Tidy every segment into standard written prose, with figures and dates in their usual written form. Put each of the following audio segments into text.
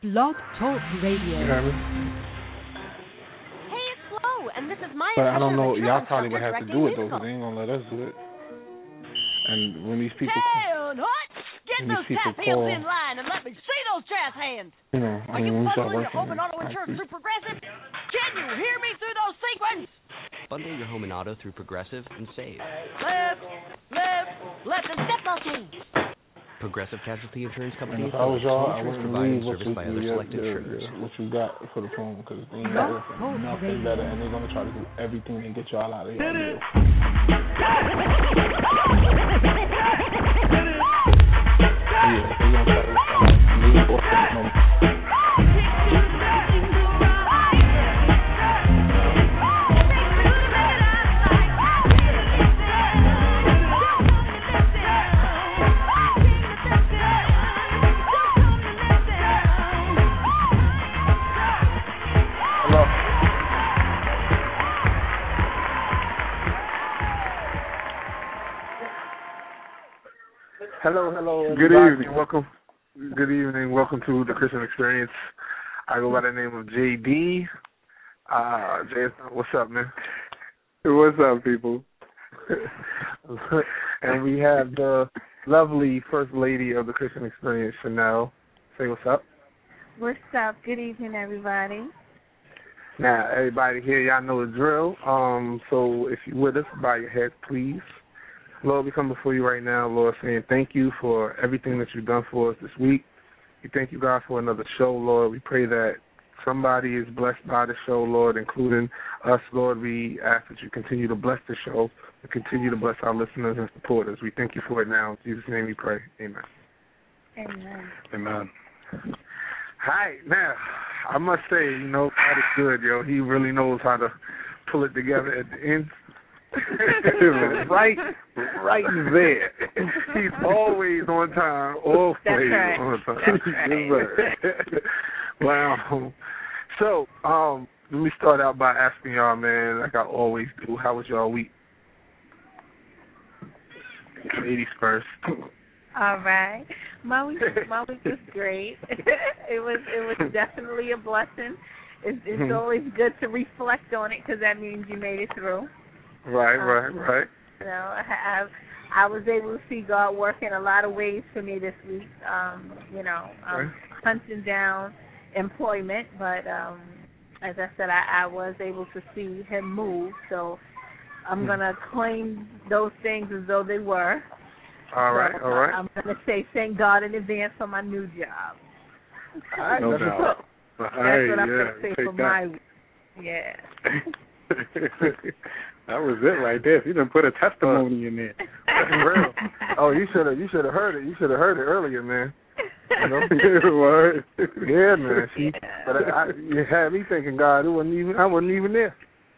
Blog Talk Radio. You heard me? Hey, it's Flo, and this is my. But I don't know. Y'all probably would have to do it though, because they ain't gonna let us do it. And when these people, Get those tap hands in line and let me see those tap hands. You know, Are you when we start bundling your working, home and auto insurance through Progressive? Can you hear me through those sequins? Bundle your home and auto through Progressive and save. Left, and step on change. Progressive Casualty Insurance Company. if I was y'all, I wouldn't provided leave what service by other selected insurers. what you got for the phone, because they ain't got nothing better, and they're gonna try to do everything to get y'all out of here. Yeah, they're gonna try to leave or something. Hello. Good evening. Welcome. Good evening. Welcome to the Christian Experience. I go by the name of JD. Jason, what's up, man? What's up, people? And we have the lovely First Lady of the Christian Experience, Chanel. Say what's up. What's up? Good evening, everybody. Now, everybody here, y'all know the drill. So if you're with us, bow your heads, please. Lord, we come before you right now, Lord, saying thank you for everything that you've done for us this week. We thank you, God, for another show, Lord. We pray that somebody is blessed by the show, Lord, including us, Lord. We ask that you continue to bless the show and continue to bless our listeners and supporters. We thank you for it now. In Jesus' name we pray. Amen. Amen. Hi. Now, I must say, God is good, yo. He really knows how to pull it together at the end. right there. He's always on time, always on time. Wow. So, let me start out by asking y'all, man, like I always do, how was y'all week? Ladies first. All right. My week was great. It was definitely a blessing. It's always good to reflect on it because that means you made it through. Right. I was able to see God work in a lot of ways for me this week. Hunting down employment, but as I said, I was able to see Him move. So I'm gonna claim those things as though they were. All right. I'm gonna say thank God in advance for my new job. No doubt. That's what I'm gonna say for my week. Yeah. That was it right there. You done put a testimony in there. That's real. Oh, you should have heard it. You should have heard it earlier, man. Word. Yeah, man. But you had me thinking, God, I wasn't even there.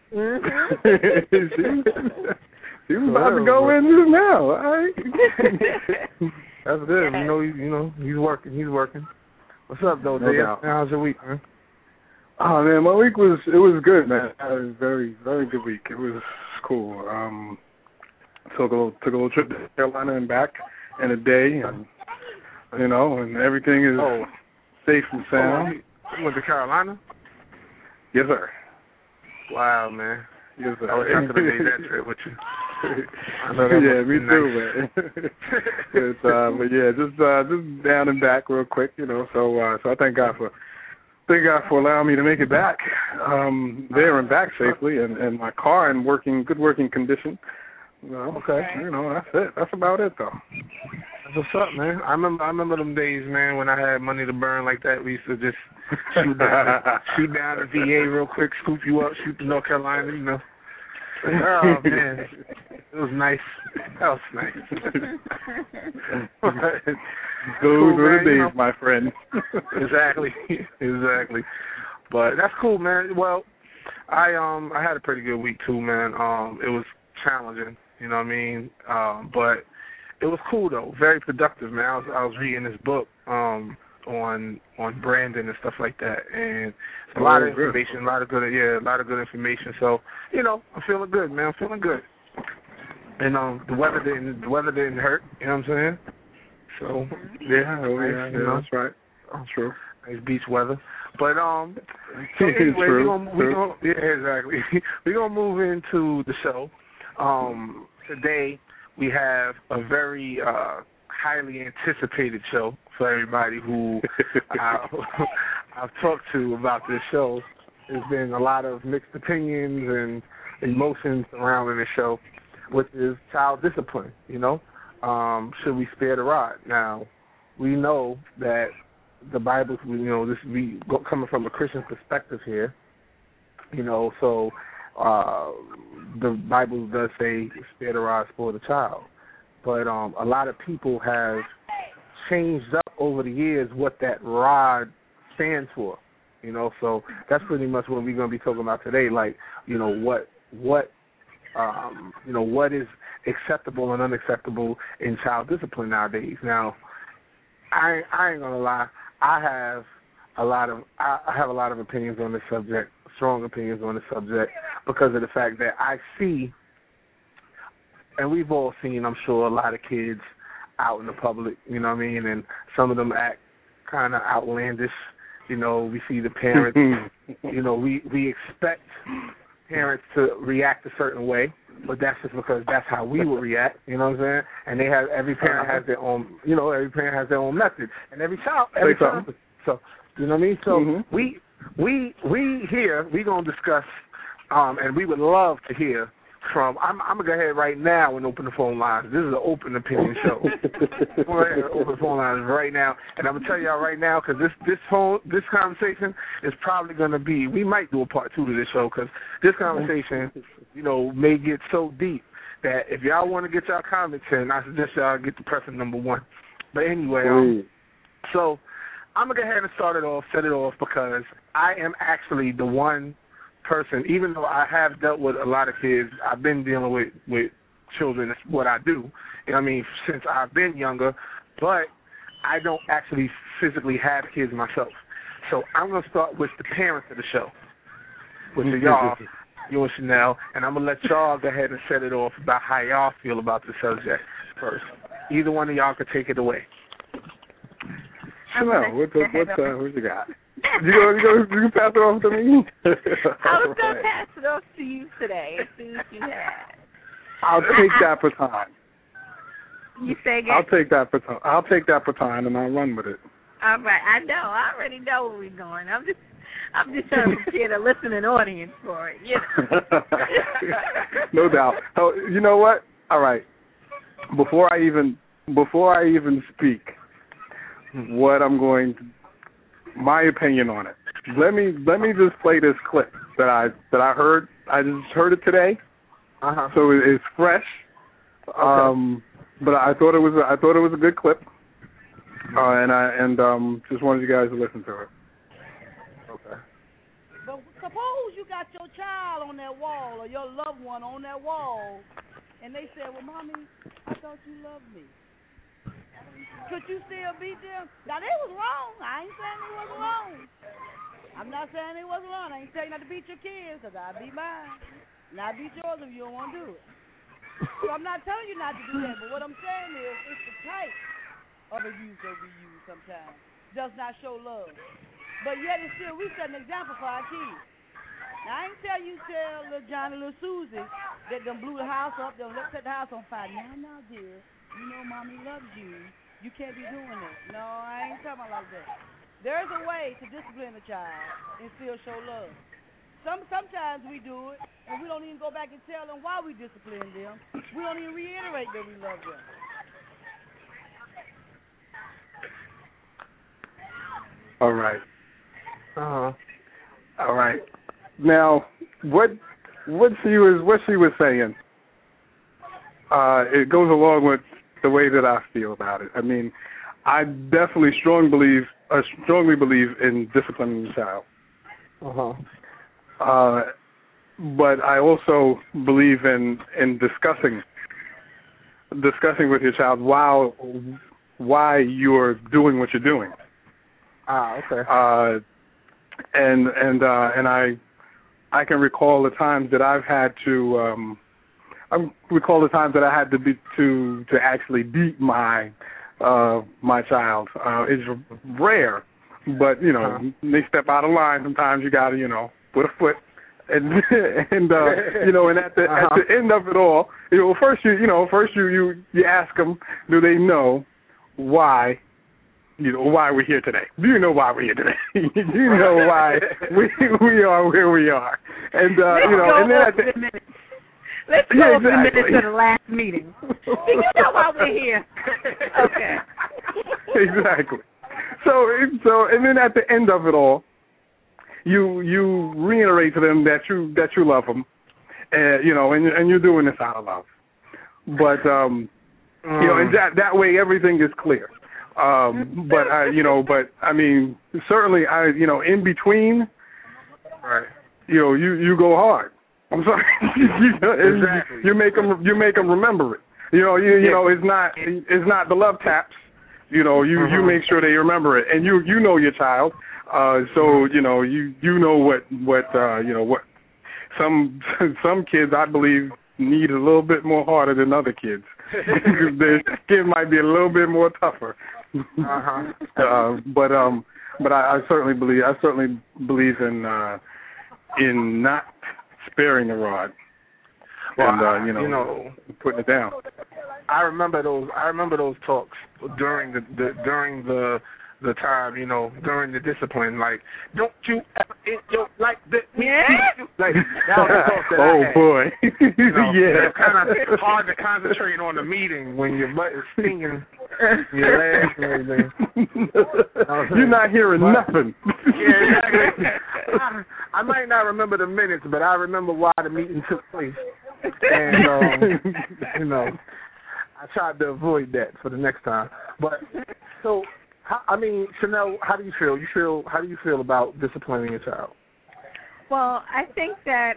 She was about to go in just now. All right. That's good. He's working. What's up, though, Dave? How's your week, man? Oh man, my week was good, man. It was a very, very good week. It was cool. Took a little trip to Carolina and back in a day, and and everything is safe and sound. You went to Carolina? Yes, sir. Wow, man. Yes, sir. I wish I could have made that trip with you. Yeah, me too, man. But yeah, just down and back real quick, So I thank God for allowing me to make it back there and back safely, and my car in good working condition. Okay. That's it. That's about it, though. That's what's up, man. I remember them days, man, when I had money to burn like that. We used to just shoot down the VA real quick, scoop you up, shoot to North Carolina, Oh, man. It was nice. That was nice. Those were the days, my friend. Exactly. But that's cool, man. Well, I had a pretty good week too, man. It was challenging, you know what I mean? But it was cool though. Very productive, man. I was reading this book on branding and stuff like that, and a lot of information, a lot of good information. So, I'm feeling good, man. I'm feeling good. And the weather didn't hurt, you know what I'm saying? So that's right. That's true. It's beach weather. But so anyway, exactly. We're gonna move into the show. Today we have a very highly anticipated show for everybody who I've talked to about this show. There's been a lot of mixed opinions and emotions surrounding the show, which is child discipline. You know, should we spare the rod? Now, we know that the Bible, you know, this we coming from a Christian perspective here. You know, so the Bible does say spare the rod, spoil the child. But a lot of people have changed up over the years what that rod stands for. You know, so that's pretty much what we're going to be talking about today. Like, you know, what is acceptable and unacceptable in child discipline nowadays. Now, I ain't gonna lie, I have a lot of opinions on this subject, strong opinions on this subject, because of the fact that I see, and we've all seen, I'm sure, a lot of kids out in the public, you know what I mean, and some of them act kind of outlandish. You know, we see the parents, you know, we expect parents to react a certain way, but that's just because that's how we would react, you know what I'm saying? And every parent has their own, you know, every parent has their own method, and every child, so, you know what I mean? So we here, we going to discuss, and we would love to hear from, I'm going to go ahead right now and open the phone lines. This is an open opinion show. We're going to open the phone lines right now, and I'm going to tell y'all right now, because this conversation is probably going to be, we might do a part 2 to this show, because this conversation, you know, may get so deep that if y'all want to get y'all comments in, I suggest y'all get to pressing number 1. But anyway, so I'm going to go ahead and set it off, because I am actually the one person, even though I have dealt with a lot of kids, I've been dealing with children. That's what I do, you know what I mean, since I've been younger, but I don't actually physically have kids myself. So I'm going to start with the parents of the show, which are y'all, you and Chanel, and I'm going to let y'all go ahead and set it off about how y'all feel about the subject first. Either one of y'all could take it away. Chanel, what you got? You can pass it off to me? I was going to pass it off to you today as soon as you had. I'll take that baton. You say again? I'll take that baton and I'll run with it. All right. I know. I already know where we're going. I'm just trying to get a listening audience for it, you know. No doubt. Oh, you know what? All right. Before I even speak, what I'm going to, my opinion on it. Let me just play this clip that I heard. I just heard it today, so it's fresh. Okay. But I thought it was a good clip, and just wanted you guys to listen to it. Okay. But suppose you got your child on that wall or your loved one on that wall, and they said, "Well, Mommy, I thought you loved me." Could you still beat them? Now, they was wrong. I ain't saying they wasn't wrong. I'm not saying they wasn't wrong. I ain't telling you not to beat your kids, because I beat mine. And I beat yours if you don't want to do it. So I'm not telling you not to do that, but what I'm saying is it's the type of abuse that we use sometimes. Does not show love. But yet it's still, we set an example for our kids. Now, I ain't tell little Johnny, little Susie that them blew the house up, them set the house on fire. Now, dear, you know Mommy loves you. You can't be doing it. No, I ain't talking about like that. There's a way to discipline a child and still show love. Sometimes we do it, and we don't even go back and tell them why we discipline them. We don't even reiterate that we love them. All right. All right. Now, what she was saying, it goes along with the way that I feel about it. I mean, I definitely strongly believe in disciplining the child. But I also believe in discussing with your child why you're doing what you're doing. Okay. And I can recall the times that I've had to. I recall the times that I had to actually beat my child. It's rare, but you know, they step out of line. Sometimes you got to, you know, put a foot. And you know, and at the end of it all, you know, first you ask them, do they know why? You know, why we're here today? Do you know why we're here today? Do you know why we are where we are? And you know, and then at the minutes. Let's go over the minutes of the last meeting. Do you know why we're here? Okay. Exactly. So and then at the end of it all, you reiterate to them that you love them, you know, and you're doing this out of love. But you know, and that way everything is clear. But you know, but I mean, certainly you know, in between, right? You know, you go hard. I'm sorry. Exactly. You make them remember it. You know, you know, it's not the love taps. You know, you make sure they remember it, and you know your child. So you know you know what you know what some kids I believe need a little bit more harder than other kids. Their skin might be a little bit more tougher. But I certainly believe in not sparing the rod. Well, and you know, putting it down. I remember those talks during the time, you know, during the discipline, like, don't you ever like this? Yeah. Like, that was the talk that oh I had. boy. You know, yeah. It's kind of hard to concentrate on the meeting when your butt is stinging, your legs and everything. You're not hearing nothing. Yeah, exactly. I might not remember the minutes, but I remember why the meeting took place. And, you know, I tried to avoid that for the next time. But, so, I mean, Chanel, how do you feel? How do you feel about disciplining your child? Well, I think that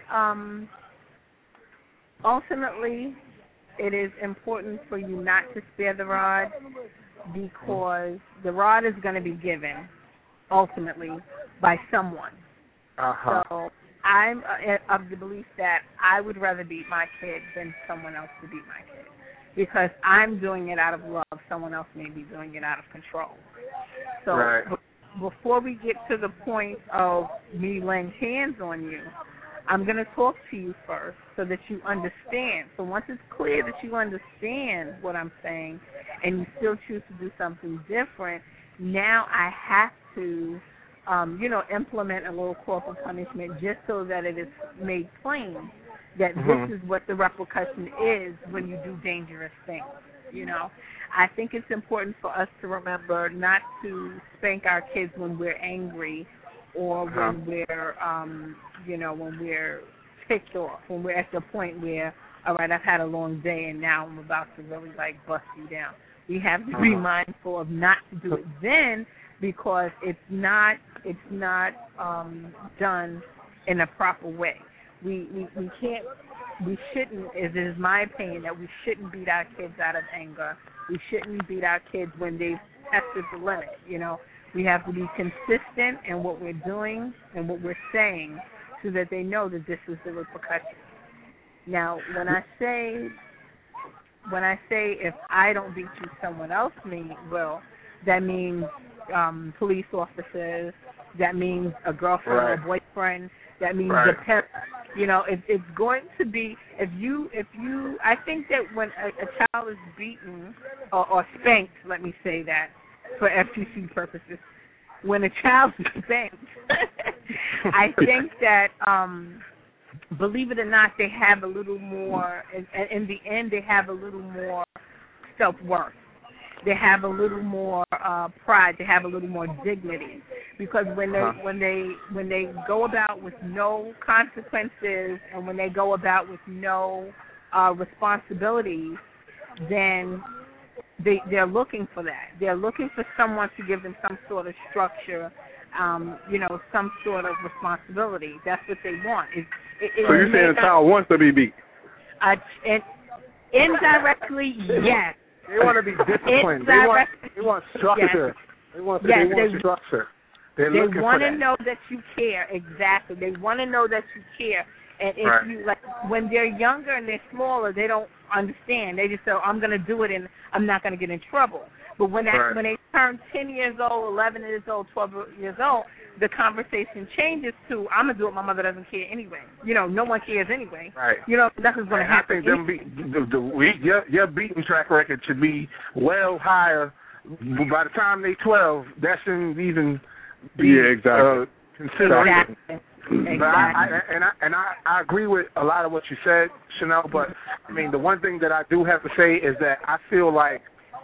ultimately it is important for you not to spare the rod, because the rod is going to be given ultimately by someone. So I'm of the belief that I would rather beat my kid than someone else to beat my kid, because I'm doing it out of love. Someone else may be doing it out of control. So before we get to the point of me laying hands on you, I'm going to talk to you first so that you understand. So once it's clear that you understand what I'm saying and you still choose to do something different, now I have to, you know, implement a little corporal punishment just so that it is made plain that this is what the repercussion is when you do dangerous things, you know. I think it's important for us to remember not to spank our kids when we're angry or when we're, you know, when we're ticked off, when we're at the point where, all right, I've had a long day and now I'm about to really, like, bust you down. We have to be mindful of not to do it then, because it's not done in a proper way. We shouldn't, it is my opinion, that we shouldn't beat our kids out of anger. We shouldn't beat our kids when they've tested the limit, you know. We have to be consistent in what we're doing and what we're saying so that they know that this is the repercussion. Now, when I say if I don't beat you, someone else will, that means police officers, that means a girlfriend or a boyfriend, that means a parent. You know, it's going to be, if you, I think that when a child is beaten or spanked, let me say that for FTC purposes, when a child is spanked, I think that, believe it or not, they have a little more, in the end, they have a little more self-worth. They have a little more pride. They have a little more dignity, because when they go about with no consequences and when they go about with no responsibilities, then they're looking for that. They're looking for someone to give them some sort of structure, you know, some sort of responsibility. That's what they want. So you're saying a child wants to be beat? Indirectly, yes. They want to be disciplined. They want structure. Yes. They want structure. They want to know that you care. Exactly. They want to know that you care. And if you, like, when they're younger and they're smaller, they don't understand. They just say, I'm going to do it and I'm not going to get in trouble. But when they turn 10 years old, 11 years old, 12 years old, the conversation changes to, I'm going to do it, my mother doesn't care anyway. No one cares anyway. Right. Nothing's going to happen. I think your beating track record should be well higher. By the time they 12, that shouldn't even be considered. Exactly. But I agree with a lot of what you said, Chanel, but, I mean, the one thing that I do have to say is that I feel like,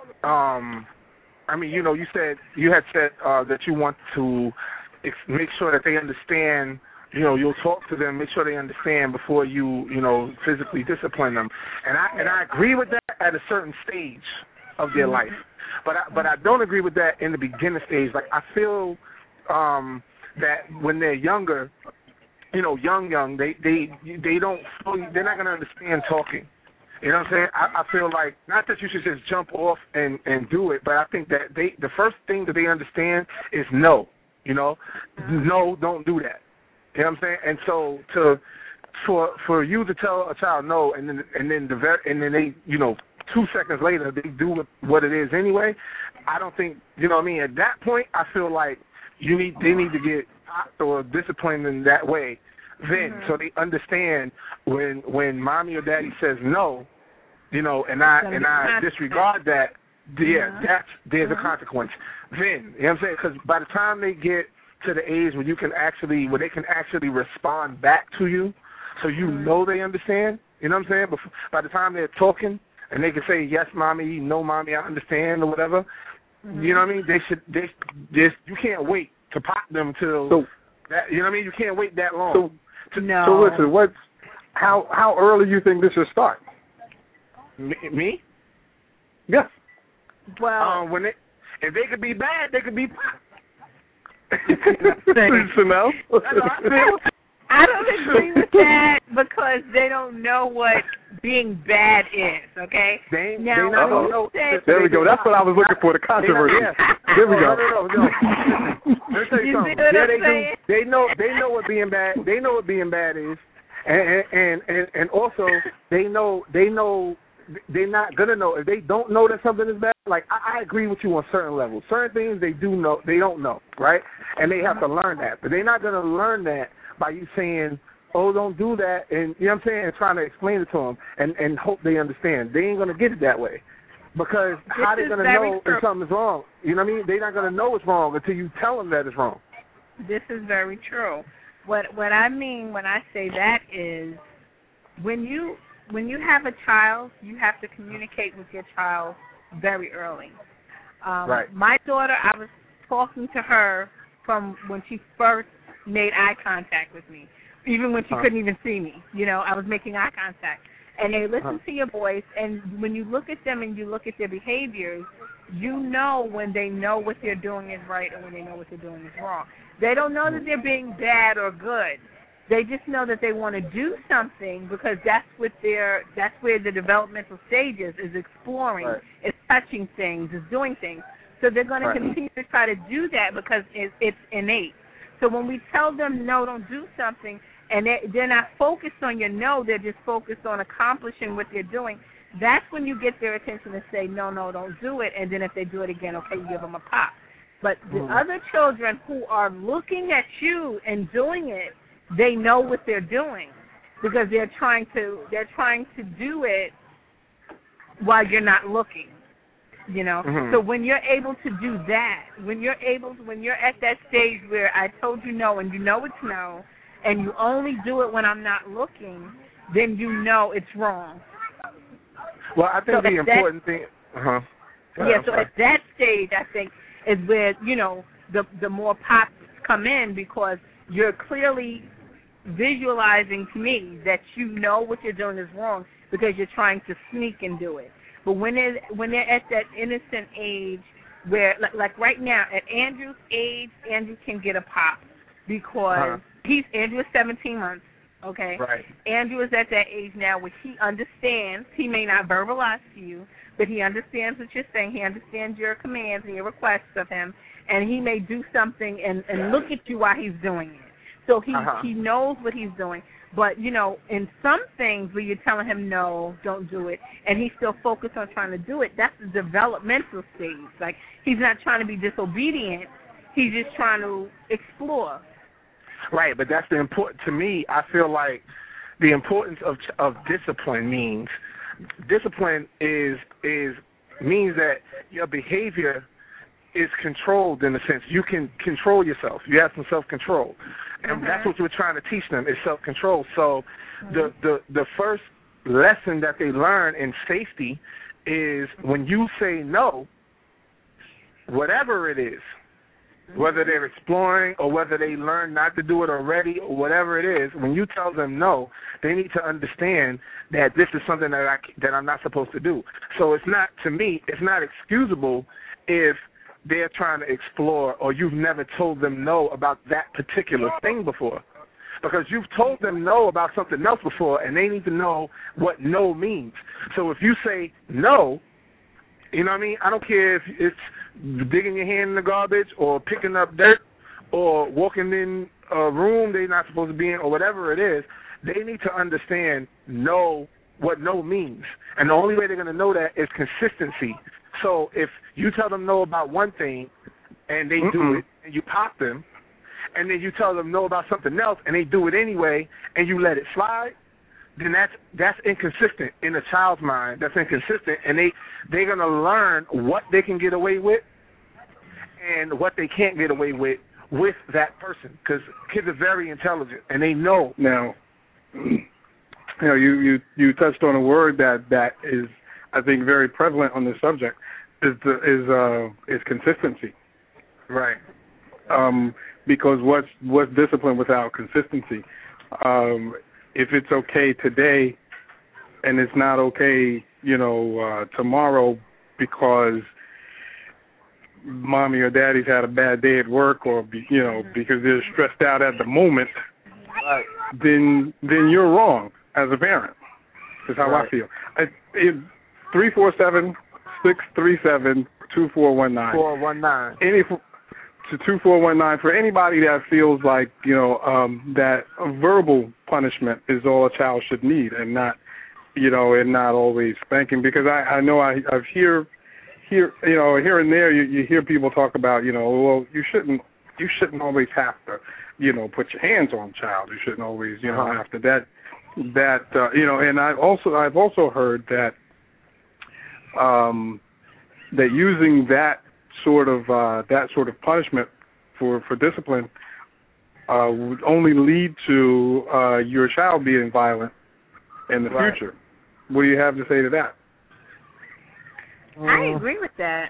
you had said that you want to make sure that they understand, you'll talk to them, make sure they understand before you, physically discipline them. And I agree with that at a certain stage of their life. But I don't agree with that in the beginning stage. Like, I feel that when they're younger, young, they don't fully, they're not going to understand talking. You know what I'm saying? I feel like, not that you should just jump off and do it, but I think that the first thing that they understand is no. No, don't do that. You know what I'm saying? And so for you to tell a child no, and then they 2 seconds later they do what it is anyway, I don't think, at that point I feel like they need to get popped or disciplined in that way then, so they understand when mommy or daddy says no, and I disregard that, there's a consequence. Then, you know what I'm saying? Because by the time they get to the age where where they can actually respond back to you, so they understand, you know what I'm saying? But by the time they're talking and they can say yes, mommy, no, mommy, I understand, or whatever, you know what I mean? You can't wait to pop them till that. You know what I mean? You can't wait that long. So listen, how early you think this should start? Me? Yeah. Well, if they could be bad, they could be. Chanel? I don't agree with that because they don't know what being bad is. Okay. They know. There we go. That's what I was looking for. The controversy. There we go. No. Let me tell you something. They know what being bad. They know what being bad is, and also they know they're not gonna know if they don't know that something is bad. Like I agree with you on certain levels. Certain things they do know, they don't know, right? And they have to learn that. But they're not gonna learn that by you saying, "Oh, don't do that," and you know what I'm saying, and trying to explain it to them and hope they understand. They ain't gonna get it that way. Because how they gonna know if something's wrong? You know what I mean? They're not gonna know it's wrong until you tell them that it's wrong. This is very true. What I mean when I say that is when you have a child, you have to communicate with your child very early. Right. My daughter, I was talking to her from when she first made eye contact with me, even when she couldn't even see me. I was making eye contact. And they listen to your voice, and when you look at them and you look at their behaviors, you know when they know what they're doing is right and when they know what they're doing is wrong. They don't know that they're being bad or good. They just know that they want to do something because that's where the developmental stages is exploring, is touching things, is doing things. So they're going to continue to try to do that because it's innate. So when we tell them, no, don't do something, and they're not focused on your no, they're just focused on accomplishing what they're doing, that's when you get their attention to say, no, don't do it, and then if they do it again, okay, you give them a pop. But the other children who are looking at you and doing it, they know what they're doing because they're trying to do it while you're not looking. So when you're able to do that, when you're at that stage where I told you no and you know it's no, and you only do it when I'm not looking, then you know it's wrong. Well, I think the important thing. So at that stage, I think is where the more pops come in because you're clearly visualizing to me that you know what you're doing is wrong because you're trying to sneak and do it. But when they're at that innocent age where, like right now, at Andrew's age, Andrew can get a pop because Andrew is 17 months, okay? Right. Andrew is at that age now where he understands. He may not verbalize to you, but he understands what you're saying. He understands your commands and your requests of him, and he may do something and look at you while he's doing it. So he knows what he's doing. But, you know, in some things where you're telling him, no, don't do it, and he's still focused on trying to do it, that's the developmental stage. Like, he's not trying to be disobedient. He's just trying to explore. Right, but that's the important, to me, I feel like the importance of discipline means means that your behavior is controlled in a sense. You can control yourself. You have some self-control. And that's what we're trying to teach them is self-control. So the first lesson that they learn in safety is when you say no, whatever it is, whether they're exploring or whether they learn not to do it already or whatever it is, when you tell them no, they need to understand that this is something that I'm not supposed to do. So it's not, to me, it's not excusable if they're trying to explore or you've never told them no about that particular thing before. Because you've told them no about something else before, and they need to know what no means. So if you say no, you know what I mean? I don't care if it's digging your hand in the garbage or picking up dirt or walking in a room they're not supposed to be in or whatever it is, they need to understand what no means. And the only way they're going to know that is consistency. So if you tell them no about one thing and they do it and you pop them, and then you tell them no about something else and they do it anyway and you let it slide, then that's inconsistent in a child's mind. That's inconsistent, and they're going to learn what they can get away with and what they can't get away with that person, because kids are very intelligent and they know. Now, you know, you touched on a word that is, I think, very prevalent on this subject is consistency. Right. Because what's discipline without consistency? If it's okay today and it's not okay, you know, tomorrow because mommy or daddy's had a bad day at work or, you know, because they're stressed out at the moment, then you're wrong as a parent. Is how I feel. 347-637-2419. 419. To 2419 for anybody that feels like, you know, that a verbal punishment is all a child should need, and not, you know, and not always spanking. Because I know I've hear you know, here and there you hear people talk about, you know, well, you shouldn't always have to, you know, put your hands on a child. You shouldn't always, you know, after that you know. And I've also heard that that using that sort of punishment for discipline would only lead to your child being violent in the future. What do you have to say to that? I agree with that.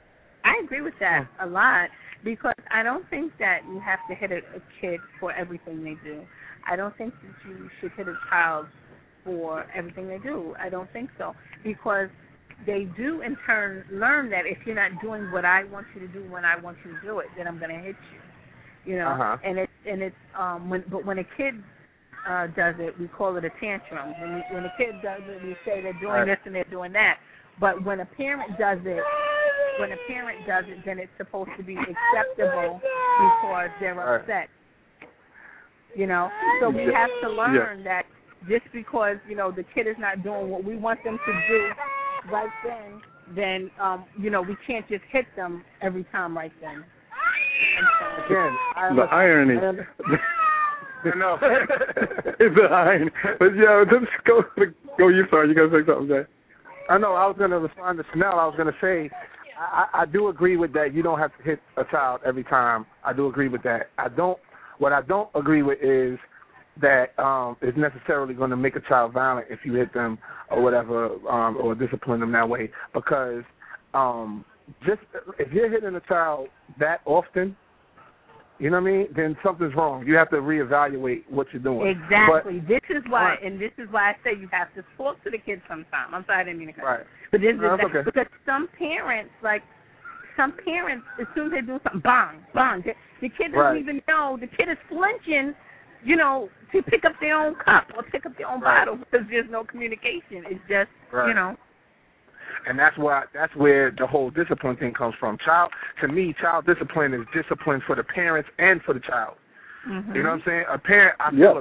A lot, because I don't think that you have to hit a kid for everything they do. I don't think that you should hit a child for everything they do. I don't think so, because they do in turn learn that if you're not doing what I want you to do when I want you to do it, then I'm going to hit you. You know, and it's when a kid does it, we call it a tantrum. When a kid does it, we say they're doing this and they're doing that. But when a parent does it, then it's supposed to be acceptable because they're upset. You know, so we have to learn that just because, you know, the kid is not doing what we want them to do right then you know, we can't just hit them every time right then. Again, the irony. No. The irony. But yeah, just go. You sorry, you gonna say something, Jay? I know. I was gonna respond to Chanel. I was gonna say, I do agree with that. You don't have to hit a child every time. I do agree with that. What I don't agree with is that is necessarily going to make a child violent if you hit them or whatever, or discipline them that way. Because just if you're hitting a child that often, you know what I mean, then something's wrong. You have to reevaluate what you're doing. Exactly. This is why I say you have to talk to the kids sometime. I'm sorry, I didn't mean to cut you. But okay. Because some parents, as soon as they do something, bang, bang. The kid doesn't even know. The kid is flinching, you know, to pick up their own cup or pick up their own bottle because there's no communication. It's just, you know. And that's where the whole discipline thing comes from. To me, child discipline is discipline for the parents and for the child. You know what I'm saying? A parent, I feel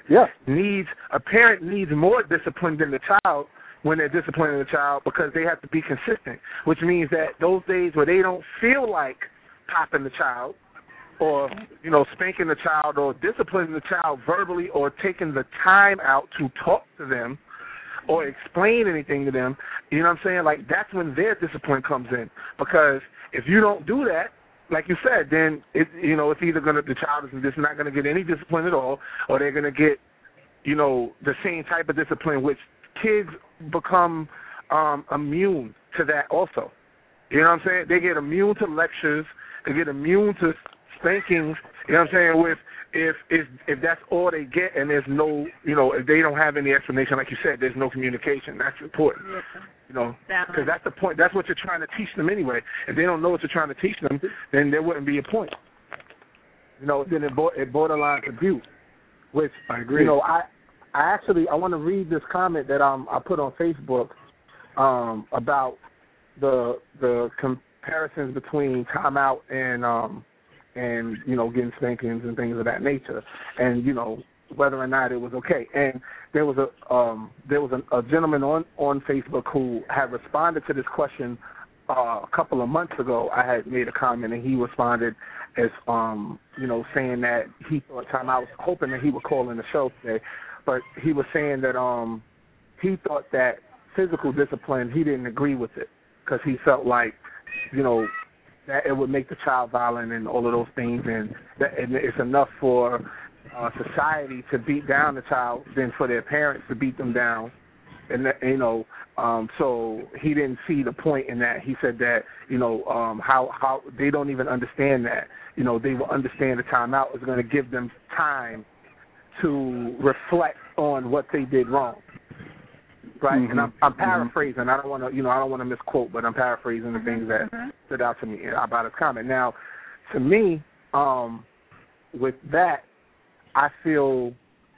a parent needs more discipline than the child when they're disciplining the child, because they have to be consistent, which means that those days where they don't feel like popping the child or, spanking the child or disciplining the child verbally or taking the time out to talk to them or explain anything to them, you know what I'm saying? Like, that's when their discipline comes in. Because if you don't do that, like you said, then it's either the child is just not going to get any discipline at all, or they're going to get, the same type of discipline, which kids become immune to that also. You know what I'm saying? They get immune to lectures, they get immune to spankings, you know what I'm saying, if that's all they get and there's no, if they don't have any explanation, like you said, there's no communication. That's important, because that's the point. That's what you're trying to teach them anyway. If they don't know what you're trying to teach them, then there wouldn't be a point. Then it borderlines abuse, which, I agree. I want to read this comment that I put on Facebook about the comparisons between timeout and getting spankings and things of that nature, and whether or not it was okay. And there was a gentleman on Facebook who had responded to this question a couple of months ago. I had made a comment, and he responded as saying that he thought timeout. I was hoping that he would call in the show today, but he was saying that he thought that physical discipline, he didn't agree with it, because he felt like that it would make the child violent and all of those things, and it's enough for society to beat down the child than for their parents to beat them down. And so he didn't see the point in that. He said that how they don't even understand that. They will understand the timeout is going to give them time to reflect on what they did wrong. Right, and I'm paraphrasing. I don't want to misquote, but I'm paraphrasing the things that stood out to me about his comment. Now, to me, with that, I feel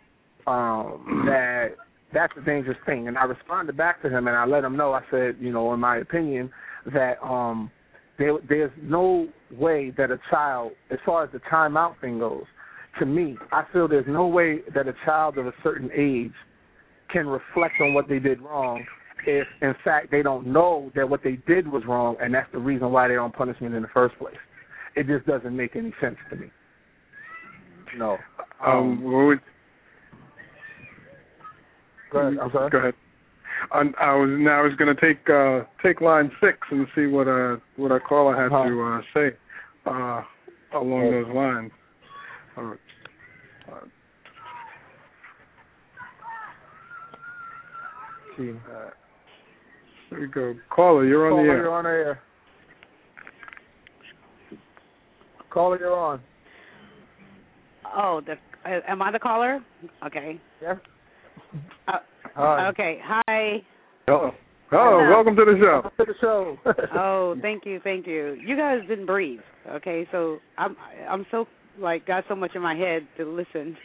that that's a dangerous thing, and I responded back to him, and I let him know. I said, in my opinion, that there's no way that a child, as far as the timeout thing goes, to me, I feel there's no way that a child of a certain age can reflect on what they did wrong if, in fact, they don't know that what they did was wrong, and that's the reason why they're on punishment in the first place. It just doesn't make any sense to me. No. Go ahead. I'm sorry. Go ahead. I was going to take line 6 and see what our caller had to say along those lines. There we go. Caller, you're on the air. You're on the air. Caller, you're on. Oh, am I the caller? Okay. Yeah. Okay. Hi. Hello. Oh, welcome to the show. Welcome to the show. Oh, thank you. You guys didn't breathe. Okay, so I'm so got so much in my head to listen.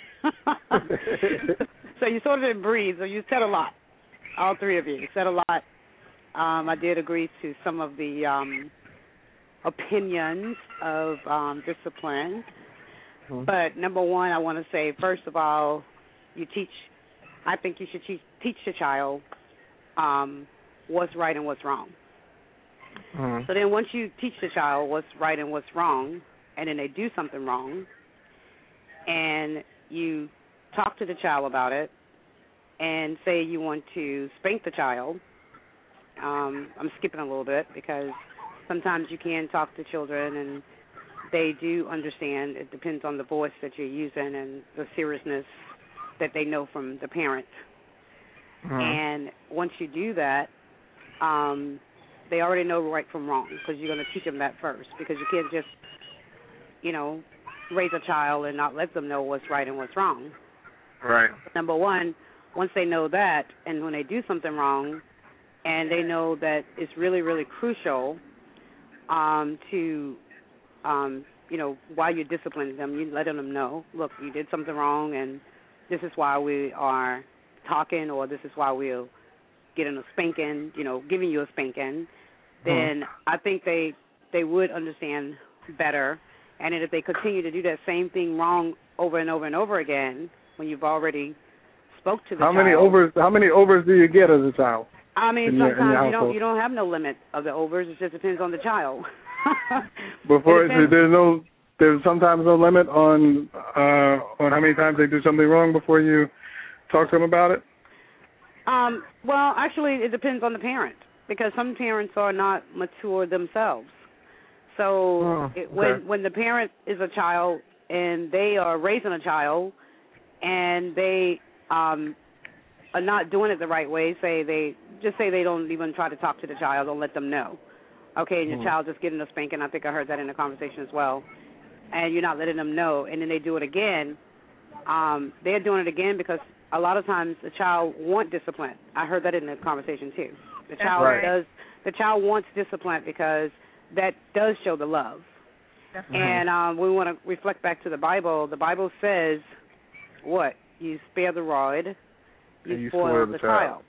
So you sort of didn't breathe. So you said a lot. All three of you said a lot. I did agree to some of the opinions of discipline. Mm-hmm. But number one, I want to say, first of all, I think you should teach the child what's right and what's wrong. Mm-hmm. So then once you teach the child what's right and what's wrong, and then they do something wrong, and you talk to the child about it, and say you want to spank the child, I'm skipping a little bit because sometimes you can talk to children and they do understand. It depends on the voice that you're using and the seriousness that they know from the parent. Mm-hmm. And once you do that, they already know right from wrong because you're going to teach them that first, because you can't just, raise a child and not let them know what's right and what's wrong. Right. Number one, once they know that, and when they do something wrong, and they know that it's really, really crucial to, while you're disciplining them, you letting them know, look, you did something wrong, and this is why we are talking, or this is why we're getting a spanking, giving you a spanking, then I think they would understand better. And then if they continue to do that same thing wrong over and over and over again when you've already spoke to the How child. How many overs do you get as a child? I mean, sometimes you don't have no limit of the overs. It just depends on the child. There's sometimes no limit on how many times they do something wrong before you talk to them about it. Well, actually, it depends on the parent because some parents are not mature themselves. So when the parent is a child and they are raising a child and they are not doing it the right way, say they don't even try to talk to the child, don't let them know. Okay, and your child just getting a spanking. I think I heard that in the conversation as well. And you're not letting them know, and then they do it again. They're doing it again because a lot of times the child wants discipline. I heard that in the conversation too. The child wants discipline because that does show the love. And we want to reflect back to the Bible. The Bible says, what? You spare the rod, you spoil the child.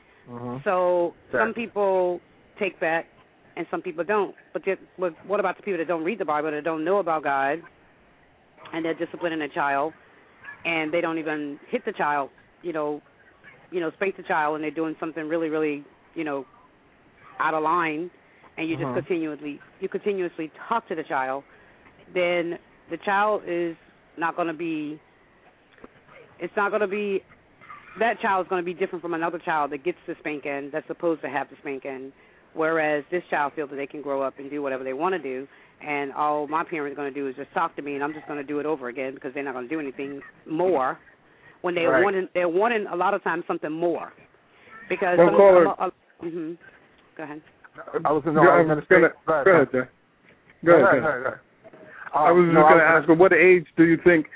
So some people take that and some people don't. But what about the people that don't read the Bible, that don't know about God, and they're disciplining a child, and they don't even hit the child, spank the child, and they're doing something really, really, out of line, and you just continuously talk to the child, then the child is not going to be. It's not going to be. That child is going to be different from another child that gets the spanking, that's supposed to have the spanking, whereas this child feels that they can grow up and do whatever they want to do, and all my parents are going to do is just talk to me, and I'm just going to do it over again because they're not going to do anything more when they're wanting a lot of times something more. Because go ahead. I was going to say. Go ahead, Jay. Go ahead. I was just going to ask, what age do you think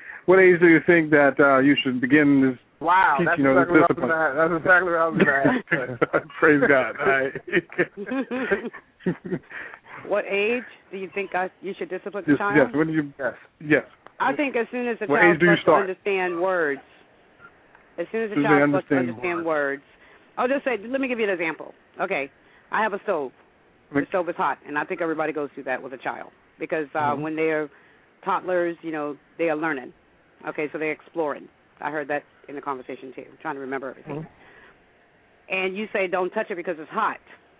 that you should begin this? Wow, that's exactly what I was going to ask. Praise God. All right. What age do you think you should discipline the child? Yes. When do you? Yes. I think as soon as the child starts to understand words. As soon as the child starts to understand words. I'll just say, let me give you an example. Okay, I have a stove. The stove is hot, and I think everybody goes through that with a child because when they're toddlers, they are learning. Okay, so they're exploring. I heard that in the conversation too. I'm trying to remember everything. And you say don't touch it because it's hot.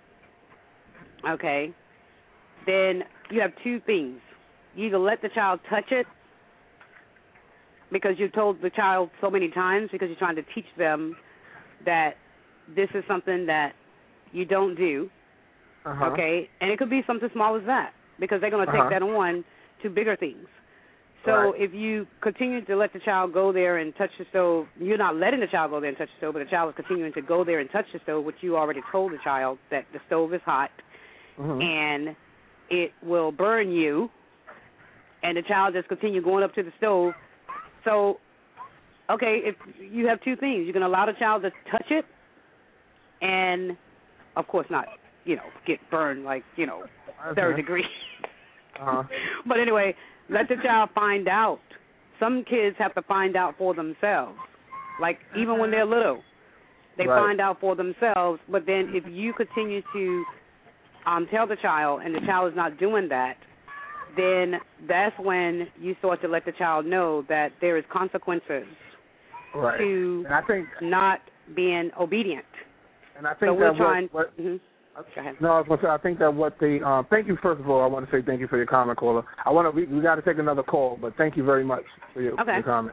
Okay. Then you have two things. You either let the child touch it because you've told the child so many times because you're trying to teach them that this is something that you don't do. Okay. And it could be something small as that because they're going to take that on to bigger things. So if you continue to let the child go there and touch the stove, you're not letting the child go there and touch the stove, but the child is continuing to go there and touch the stove, which you already told the child that the stove is hot and it will burn you, and the child just continue going up to the stove. So, okay, if you have two things, you can allow the child to touch it and, of course, not, get burned like, third degree. But anyway, let the child find out. Some kids have to find out for themselves. Like, even when they're little, they find out for themselves. But then if you continue to tell the child and the child is not doing that, then that's when you start to let the child know that there is consequences to not being obedient. And I think Go ahead. No, I was going to say, I think that what they thank you, first of all. I want to say thank you for your comment, caller. We got to take another call, but thank you very much for your comment.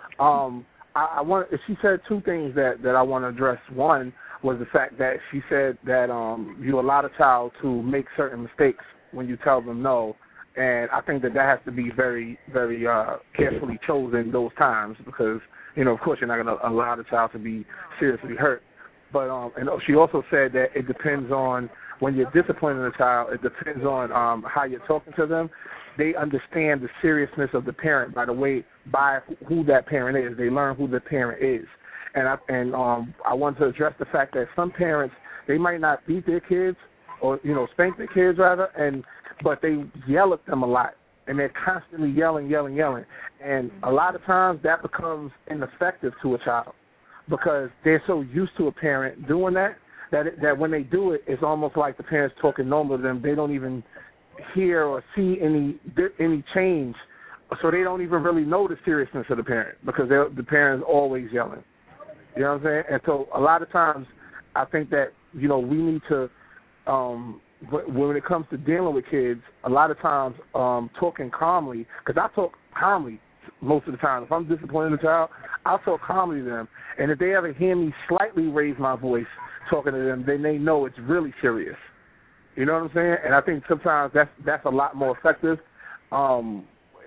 She said two things that I want to address. One was the fact that she said that you allow the child to make certain mistakes when you tell them no, and I think that has to be very, very carefully chosen those times because, of course you're not going to allow the child to be seriously hurt. But and she also said that it depends on when you're disciplining a child. It depends on how you're talking to them. They understand the seriousness of the parent by who that parent is. They learn who the parent is. And I want to address the fact that some parents, they might not beat their kids or spank their kids rather, but they yell at them a lot. And they're constantly yelling. And a lot of times that becomes ineffective to a child, because they're so used to a parent doing that when they do it, it's almost like the parent's talking normal to them. They don't even hear or see any change so they don't even really know the seriousness of the parent because the parent's always yelling. You know what I'm saying? And so a lot of times I think that, we need to, when it comes to dealing with kids, a lot of times talking calmly, because I talk calmly most of the time. If I'm disciplining a child, I'll talk calmly to them. And if they ever hear me slightly raise my voice talking to them, then they know it's really serious. You know what I'm saying? And I think sometimes that's a lot more effective. And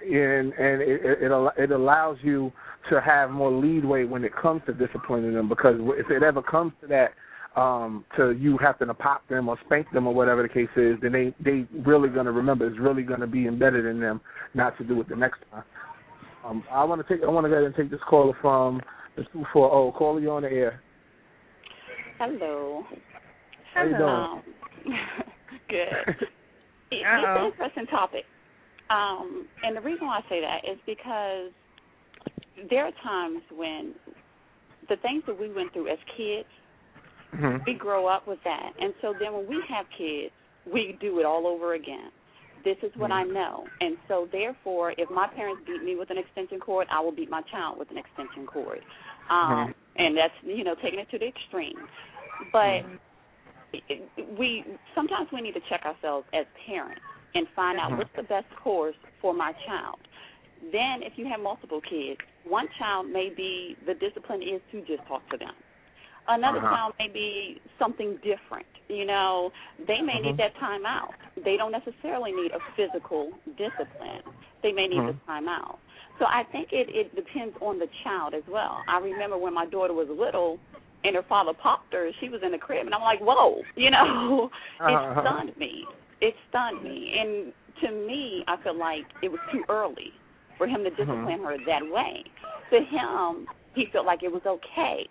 it allows you to have more leeway when it comes to disciplining them, because if it ever comes to that, to you having to pop them or spank them or whatever the case is, then they really going to remember. It's really going to be embedded in them not to do it the next time. I want to go ahead and take this caller from the 240. Caller, you on the air. Hello. How you doing? Good. It's an interesting topic. And the reason why I say that is because there are times when the things that we went through as kids, we grow up with that. And so then when we have kids, we do it all over again. This is what I know. And so therefore, if my parents beat me with an extension cord, I will beat my child with an extension cord. And that's, taking it to the extreme. But sometimes we need to check ourselves as parents and find out what's the best course for my child. Then if you have multiple kids, one child may be, the discipline is to just talk to them. Another child may be something different. They may need that time out. They don't necessarily need a physical discipline. They may need the time out. So I think it depends on the child as well. I remember when my daughter was little and her father popped her, she was in the crib, and I'm like, whoa, it stunned me. It stunned me. And to me, I feel like it was too early for him to discipline her that way. To him, he felt like it was okay,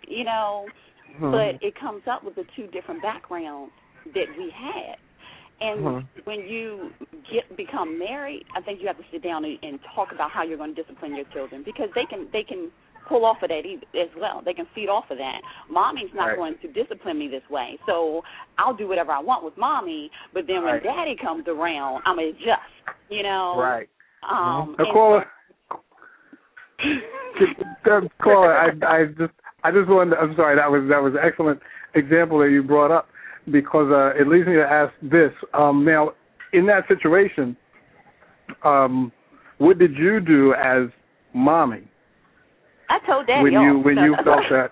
but it comes up with the two different backgrounds that we had. And when you become married, I think you have to sit down and talk about how you're going to discipline your children, because they can pull off of that as well. They can feed off of that. Mommy's not going to discipline me this way, so I'll do whatever I want with mommy, but then when daddy comes around, I'm going to adjust, Right. Caller, I just wanted to, I'm sorry, that was an excellent example that you brought up, because it leads me to ask this. Now, in that situation, what did you do as mommy? I told Daddy when you felt that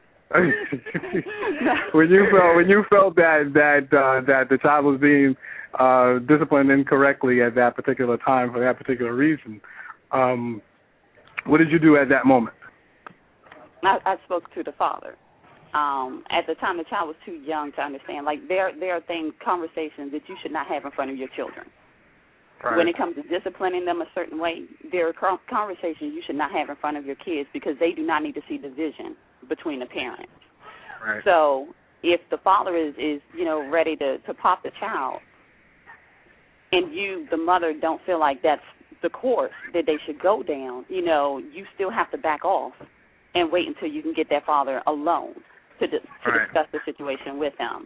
when you felt that the child was being disciplined incorrectly at that particular time for that particular reason, what did you do at that moment? I spoke to the father. At the time, the child was too young to understand. Like, there are conversations that you should not have in front of your children. Right. When it comes to disciplining them a certain way, there are conversations you should not have in front of your kids, because they do not need to see division between the parents. Right. So if the father is ready to pop the child, and you, the mother, don't feel like that's the course that they should go down, you still have to back off and wait until you can get that father alone to discuss the situation with him.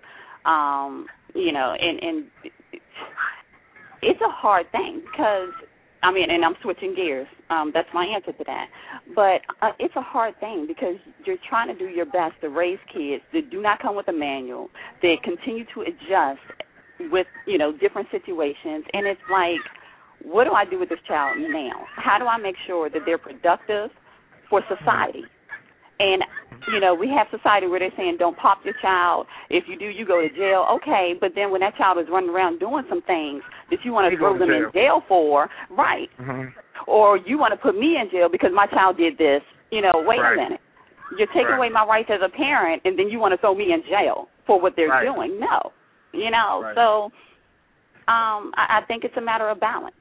And it's a hard thing, because, and I'm switching gears. That's my answer to that. But it's a hard thing, because you're trying to do your best to raise kids that do not come with a manual, that continue to adjust with, different situations. And it's like, what do I do with this child now? How do I make sure that they're productive for society? And, we have society where they're saying, don't pop your child. If you do, you go to jail. Okay, but then when that child is running around doing some things that you want to throw them in jail for, right, or you want to put me in jail because my child did this, wait a minute. You're taking away my rights as a parent, and then you want to throw me in jail for what they're doing. No. So I think it's a matter of balance.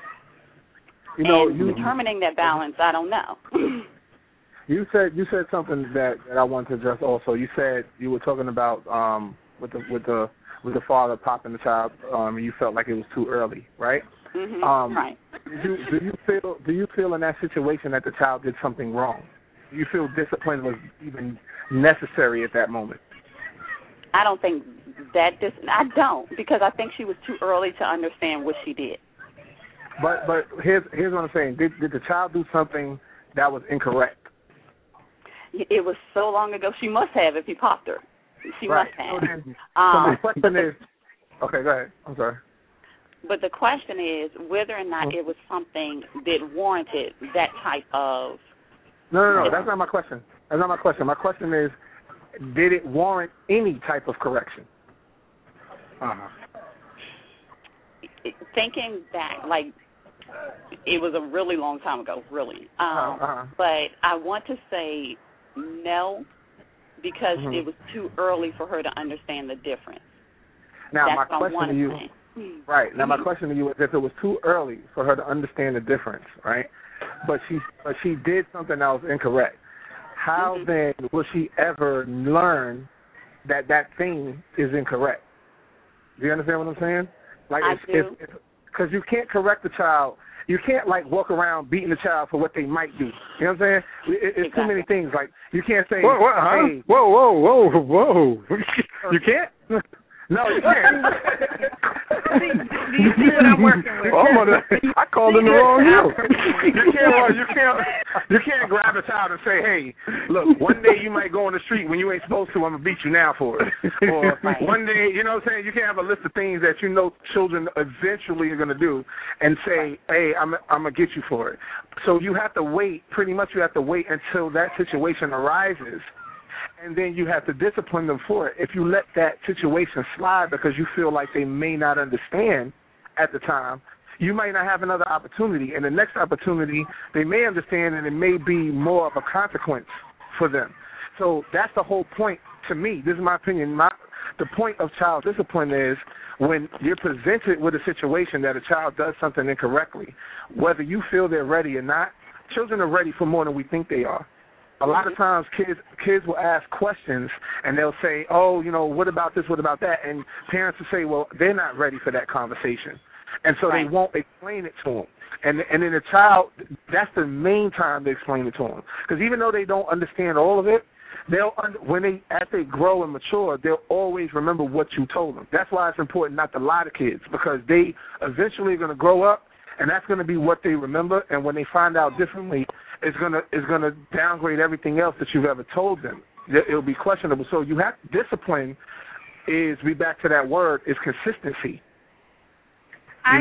Determining that balance, I don't know. You said something that I wanted to address also. You said you were talking about with the father popping the child, and you felt like it was too early, right? Right. Do you feel in that situation that the child did something wrong? Do you feel discipline was even necessary at that moment? I don't think I don't, because I think she was too early to understand what she did. But here's what I'm saying. Did the child do something that was incorrect? It was so long ago. She must have if he popped her. She right. must have. So my question is, okay, go ahead. I'm sorry. But the question is whether or not it was something that warranted that type of. No. That's not my question. That's not my question. My question is, did it warrant any type of correction? Thinking back, like, it was a really long time ago, really. But I want to say no, because it was too early for her to understand the difference. Now, my question to you, right? Now, my question to you is, if it was too early for her to understand the difference, right? But she did something that was incorrect. How then will she ever learn that thing is incorrect? Do you understand what I'm saying? Like, because you can't correct the child. You can't, like, walk around beating the child for what they might do. You know what I'm saying? It's too many things. Like, you can't say, hey. Whoa. You can't? No, you can't. Do you see what I'm working with? I called in the wrong hill. You can't grab a child and say, hey, look, one day you might go on the street when you ain't supposed to. I'm going to beat you now for it. Or one day, you know what I'm saying? You can't have a list of things that you know children eventually are going to do and say, hey, I'm going to get you for it. So you have to wait. Pretty much you have to wait until that situation arises. And then you have to discipline them for it. If you let that situation slide because you feel like they may not understand at the time, you might not have another opportunity. And the next opportunity, they may understand, and it may be more of a consequence for them. So that's the whole point to me. This is my opinion. The point of child discipline is when you're presented with a situation that a child does something incorrectly, whether you feel they're ready or not, children are ready for more than we think they are. A lot of times kids will ask questions, and they'll say, oh, you know, what about this, what about that? And parents will say, well, they're not ready for that conversation. And so they won't explain it to them. And then the child, that's the main time they explain it to them. Because even though they don't understand all of it, as they grow and mature, they'll always remember what you told them. That's why it's important not to lie to kids, because they eventually are going to grow up, and that's going to be what they remember. And when they find out differently, it's gonna downgrade everything else that you've ever told them. It'll be questionable. So you have discipline. Be back to that word, is consistency. I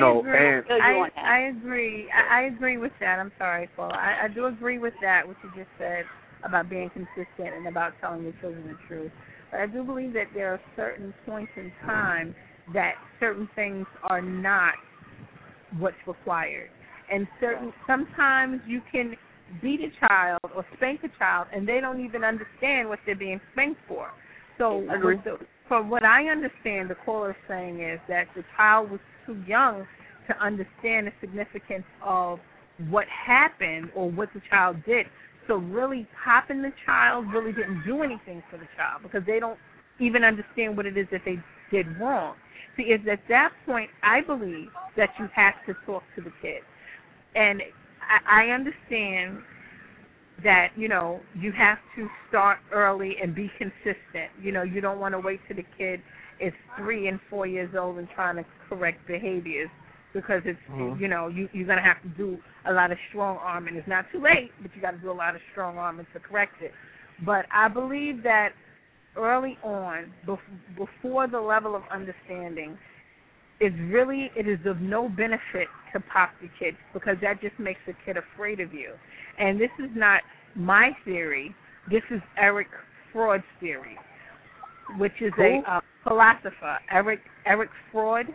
agree. I agree with that. I'm sorry, Paul. I do agree with that, what you just said about being consistent and about telling the children the truth. But I do believe that there are certain points in time that certain things are not what's required. And sometimes you can beat a child or spank a child, and they don't even understand what they're being spanked for. So from what I understand, the caller is saying is that the child was too young to understand the significance of what happened or what the child did. So really popping the child really didn't do anything for the child, because they don't even understand what it is that they did wrong. See, it's at that point, I believe, that you have to talk to the kid. And I understand that, you know, you have to start early and be consistent. You know, you don't want to wait till the kid is 3 and 4 years old and trying to correct behaviors, because it's, you know, you're going to have to do a lot of strong arming. It's not too late, but you got to do a lot of strong arming to correct it. But I believe that early on, before the level of understanding, it is of no benefit to pop the kid, because that just makes the kid afraid of you. And this is not my theory. This is Eric Freud's theory, which is a philosopher. Eric Freud,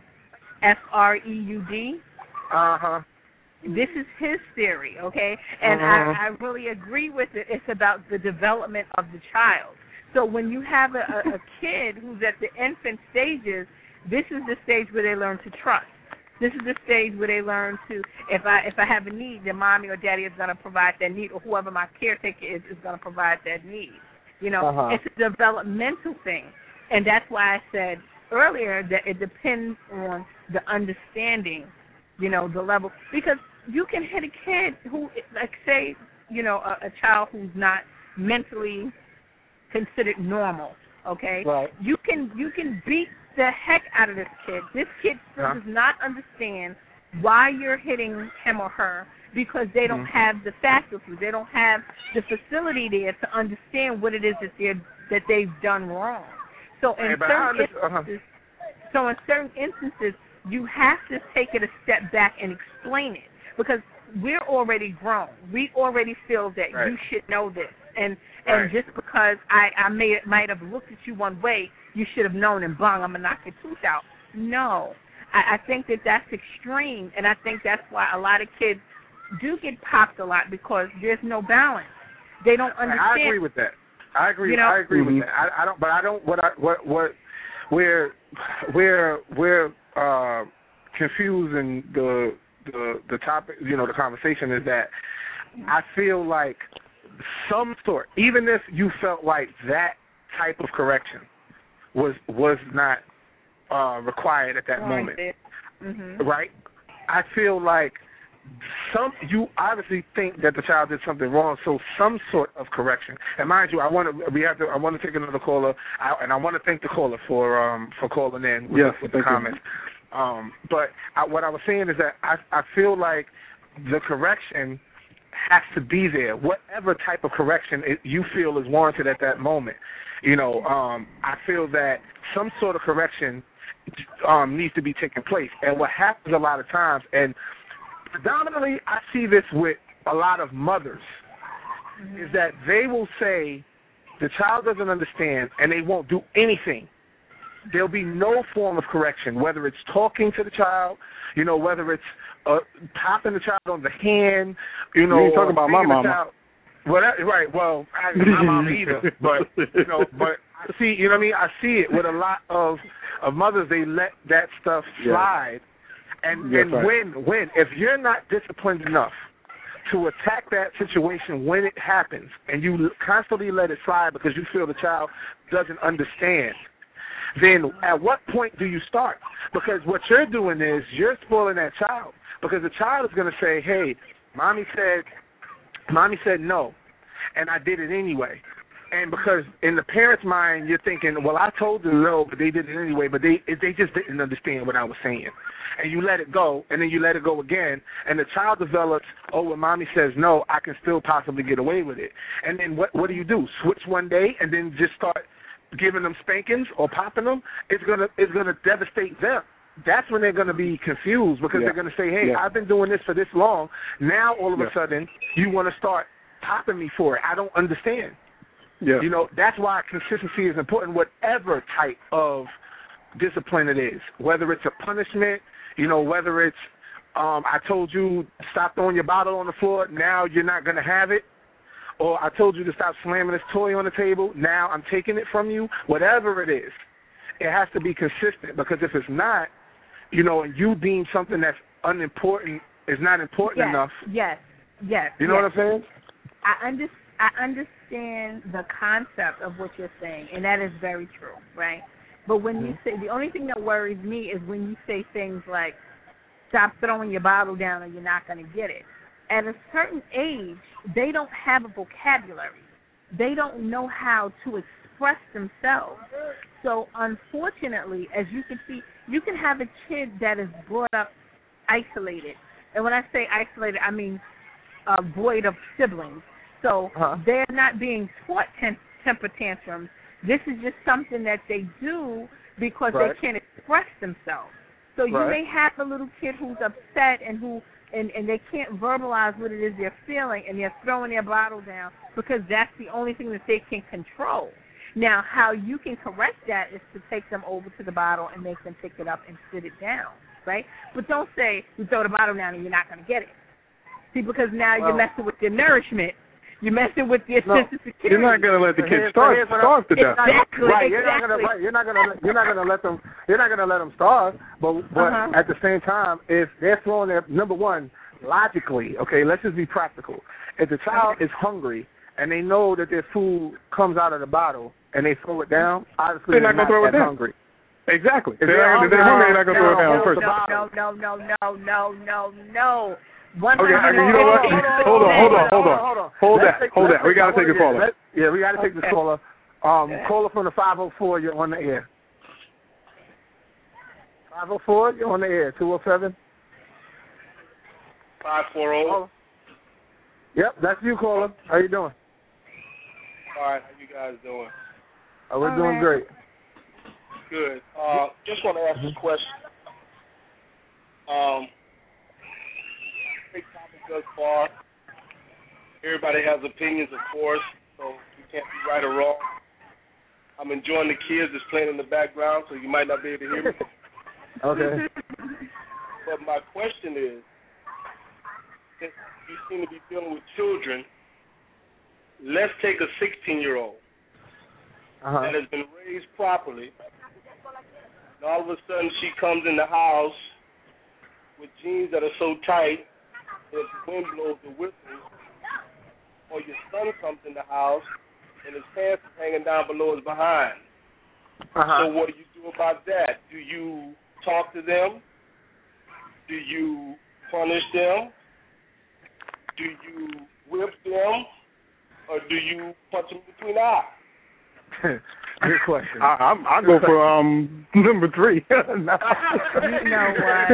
Freud. This is his theory, okay? And I really agree with it. It's about the development of the child. So when you have a kid who's at the infant stages, this is the stage where they learn to trust. This is the stage where they learn to, if I have a need, then mommy or daddy is going to provide that need, or whoever my caretaker is going to provide that need. You know, it's a developmental thing. And that's why I said earlier that it depends on the understanding, you know, the level. Because you can hit a kid who, like, say, you know, a child who's not mentally considered normal, okay? Right. You can beat the heck out of this kid. This kid still does not understand why you're hitting him or her, because they don't have the faculty, they don't have the facility there to understand what it is that they've done wrong. So in certain instances, you have to take it a step back and explain it, because we're already grown. We already feel that you should know this, and just because I might have looked at you one way, you should have known, and bang, I'm gonna knock your tooth out. No, I think that's extreme, and I think that's why a lot of kids do get popped a lot, because there's no balance. They don't understand. I agree with that. I agree. I agree with that. I don't. But I don't. We're confusing the topic. The conversation is that I feel like some sort, even if you felt like that type of correction was not required at that moment, right? I feel like you obviously think that the child did something wrong, so some sort of correction. And mind you, I want to take another caller, and I want to thank the caller for calling in with the comments. But what I was saying is that I feel like the correction has to be there, whatever type of correction you feel is warranted at that moment. I feel that some sort of correction needs to be taking place. And what happens a lot of times, and predominantly I see this with a lot of mothers, is that they will say the child doesn't understand and they won't do anything. There'll be no form of correction, whether it's talking to the child, whether it's popping the child on the hand, You ain't talking about my mama. Child, right. Well, my mama either, but but I see, what I mean. I see it with a lot of mothers. They let that stuff slide, and when if you're not disciplined enough to attack that situation when it happens, and you constantly let it slide because you feel the child doesn't understand, then at what point do you start? Because what you're doing is you're spoiling that child, because the child is going to say, hey, mommy said no, and I did it anyway. And because in the parent's mind, you're thinking, well, I told them no, but they did it anyway, but they just didn't understand what I was saying. And you let it go, and then you let it go again, and the child develops, oh, when mommy says no, I can still possibly get away with it. And then what do? Switch one day and then just start giving them spankings or popping them? It's gonna devastate them. That's when they're going to be confused, because they're going to say, hey, I've been doing this for this long. Now, all of a sudden, you want to start popping me for it. I don't understand. Yeah. That's why consistency is important, whatever type of discipline it is, whether it's a punishment, whether it's I told you stop throwing your bottle on the floor, now you're not going to have it, or I told you to stop slamming this toy on the table, now I'm taking it from you. Whatever it is, it has to be consistent, because if it's not, and you deem something that's unimportant is not important enough. Yes. You know what I'm saying? I understand the concept of what you're saying, and that is very true, right? But when you say, the only thing that worries me is when you say things like, stop throwing your bottle down or you're not going to get it. At a certain age, they don't have a vocabulary. They don't know how to express themselves. So, unfortunately, as you can see, you can have a kid that is brought up isolated. And when I say isolated, I mean void of siblings. So they're not being taught temper tantrums. This is just something that they do because they can't express themselves. So you may have a little kid who's upset and they can't verbalize what it is they're feeling, and they're throwing their bottle down because that's the only thing that they can control. Now, how you can correct that is to take them over to the bottle and make them pick it up and sit it down, right? But don't say you throw the bottle down and you're not going to get it. See, because now you're messing with their nourishment. You're messing with their sense of security. You're not going to let the kid starve to death. Exactly. Right. You're not going to let them starve. But at the same time, if they're throwing their, number one, logically, okay, let's just be practical. If the child is hungry and they know that their food comes out of the bottle and they throw it down, obviously they're not that hungry. Exactly. If they're hungry, they're not going to throw it down first. No. Okay, you know what? Hold that. We got to take a caller. We got to take this caller. Caller from the 504, you're on the air. 504, you're on the air. 207. 540. Yep, that's you, caller. How you doing? All right, how you guys doing? We're doing great. Good. Just want to ask a question. Great topic thus far. Everybody has opinions, of course, so you can't be right or wrong. I'm enjoying the kids that's playing in the background, so you might not be able to hear me. Okay. But my question is, since you seem to be dealing with children, let's take a 16-year-old that has been raised properly, and all of a sudden she comes in the house with jeans that are so tight that the wind blows the whistles, or your son comes in the house and his pants are hanging down below his behind. So what do you do about that? Do you talk to them? Do you punish them? Do you whip them? Or do you punch them between the eyes? Good question. I go for number 3. You know what?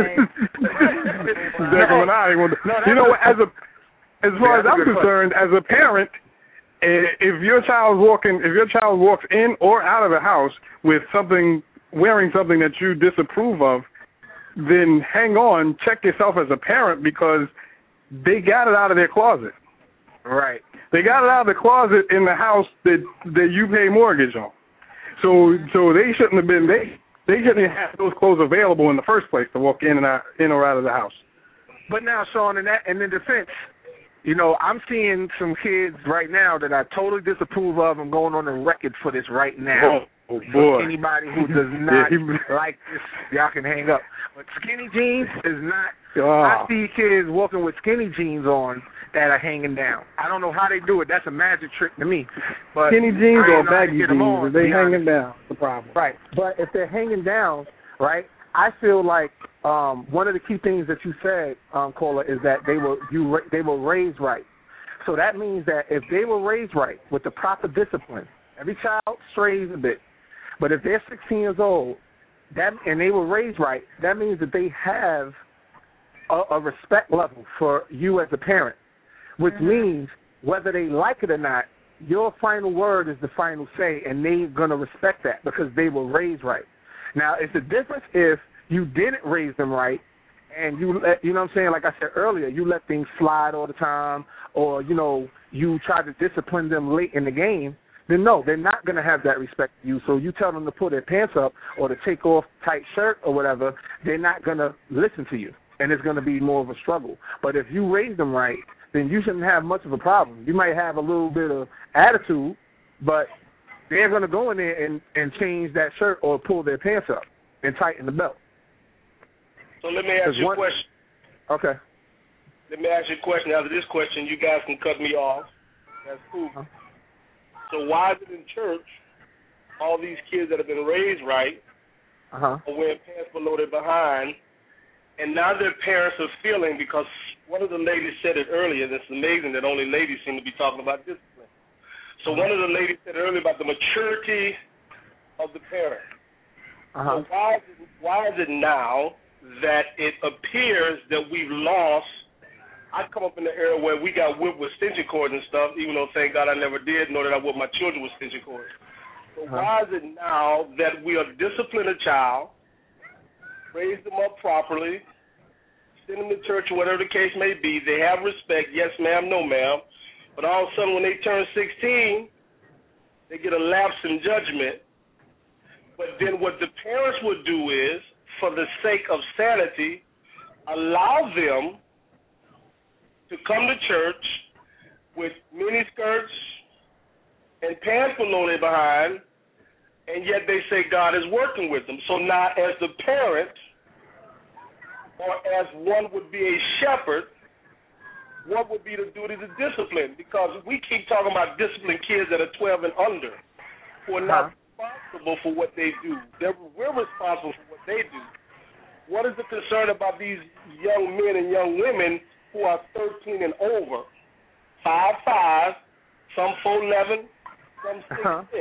You know what? As far as I'm concerned, as a parent, if your child walks in or out of the house with wearing something that you disapprove of, then hang on, check yourself as a parent, because they got it out of their closet. Right. They got it out of the closet in the house that you pay mortgage on. So they shouldn't have been they shouldn't have those clothes available in the first place to walk in or out of the house. But now, Sean, in defense, you know, I'm seeing some kids right now that I totally disapprove of. I'm going on the record for this right now. Oh boy. Anybody who does not like this, y'all can hang up. But skinny jeans is not. I see kids walking with skinny jeans on that are hanging down. I don't know how they do it. That's a magic trick to me. But skinny jeans or baggy jeans, they hanging down. The problem. Right. But if they're hanging down, right, I feel like one of the key things that you said, caller, is that they were raised right. So that means that if they were raised right with the proper discipline, every child strays a bit. But if they're 16 years old and they were raised right, that means that they have a respect level for you as a parent, which means whether they like it or not, your final word is the final say, and they're going to respect that because they were raised right. Now, it's the difference if you didn't raise them right and you know what I'm saying, like I said earlier, you let things slide all the time, or, you know, you try to discipline them late in the game, then no, they're not going to have that respect for you. So you tell them to pull their pants up or to take off tight shirt or whatever, they're not going to listen to you, and it's going to be more of a struggle. But if you raise them right, then you shouldn't have much of a problem. You might have a little bit of attitude, but they're going to go in there and change that shirt or pull their pants up and tighten the belt. So let me ask you a question. Okay. Let me ask you a question. After this question, you guys can cut me off. That's cool. So why is it in church all these kids that have been raised right are wearing pants below their behind, and now their parents are feeling, because one of the ladies said it earlier, that's amazing that only ladies seem to be talking about discipline. So one of the ladies said earlier about the maturity of the parent. So why is it now that it appears that we've lost? I come up in the era where we got whipped with extension cords and stuff, even though, thank God, I never did, nor did I whip my children with extension cords. So why is it now that we are discipline a child, raise them up properly, send them to church or whatever the case may be, they have respect, yes ma'am, no ma'am, but all of a sudden when they turn 16, they get a lapse in judgment. But then what the parents would do is, for the sake of sanity, allow them to come to church with mini skirts and pants below their behind, and yet they say God is working with them. So now as the parent, or as one would be a shepherd, what would be the duty to discipline? Because we keep talking about disciplining kids that are 12 and under who are not responsible for what they do. We're responsible for what they do. What is the concern about these young men and young women who are 13 and over, 5'5", some 4'11", some 6'6"?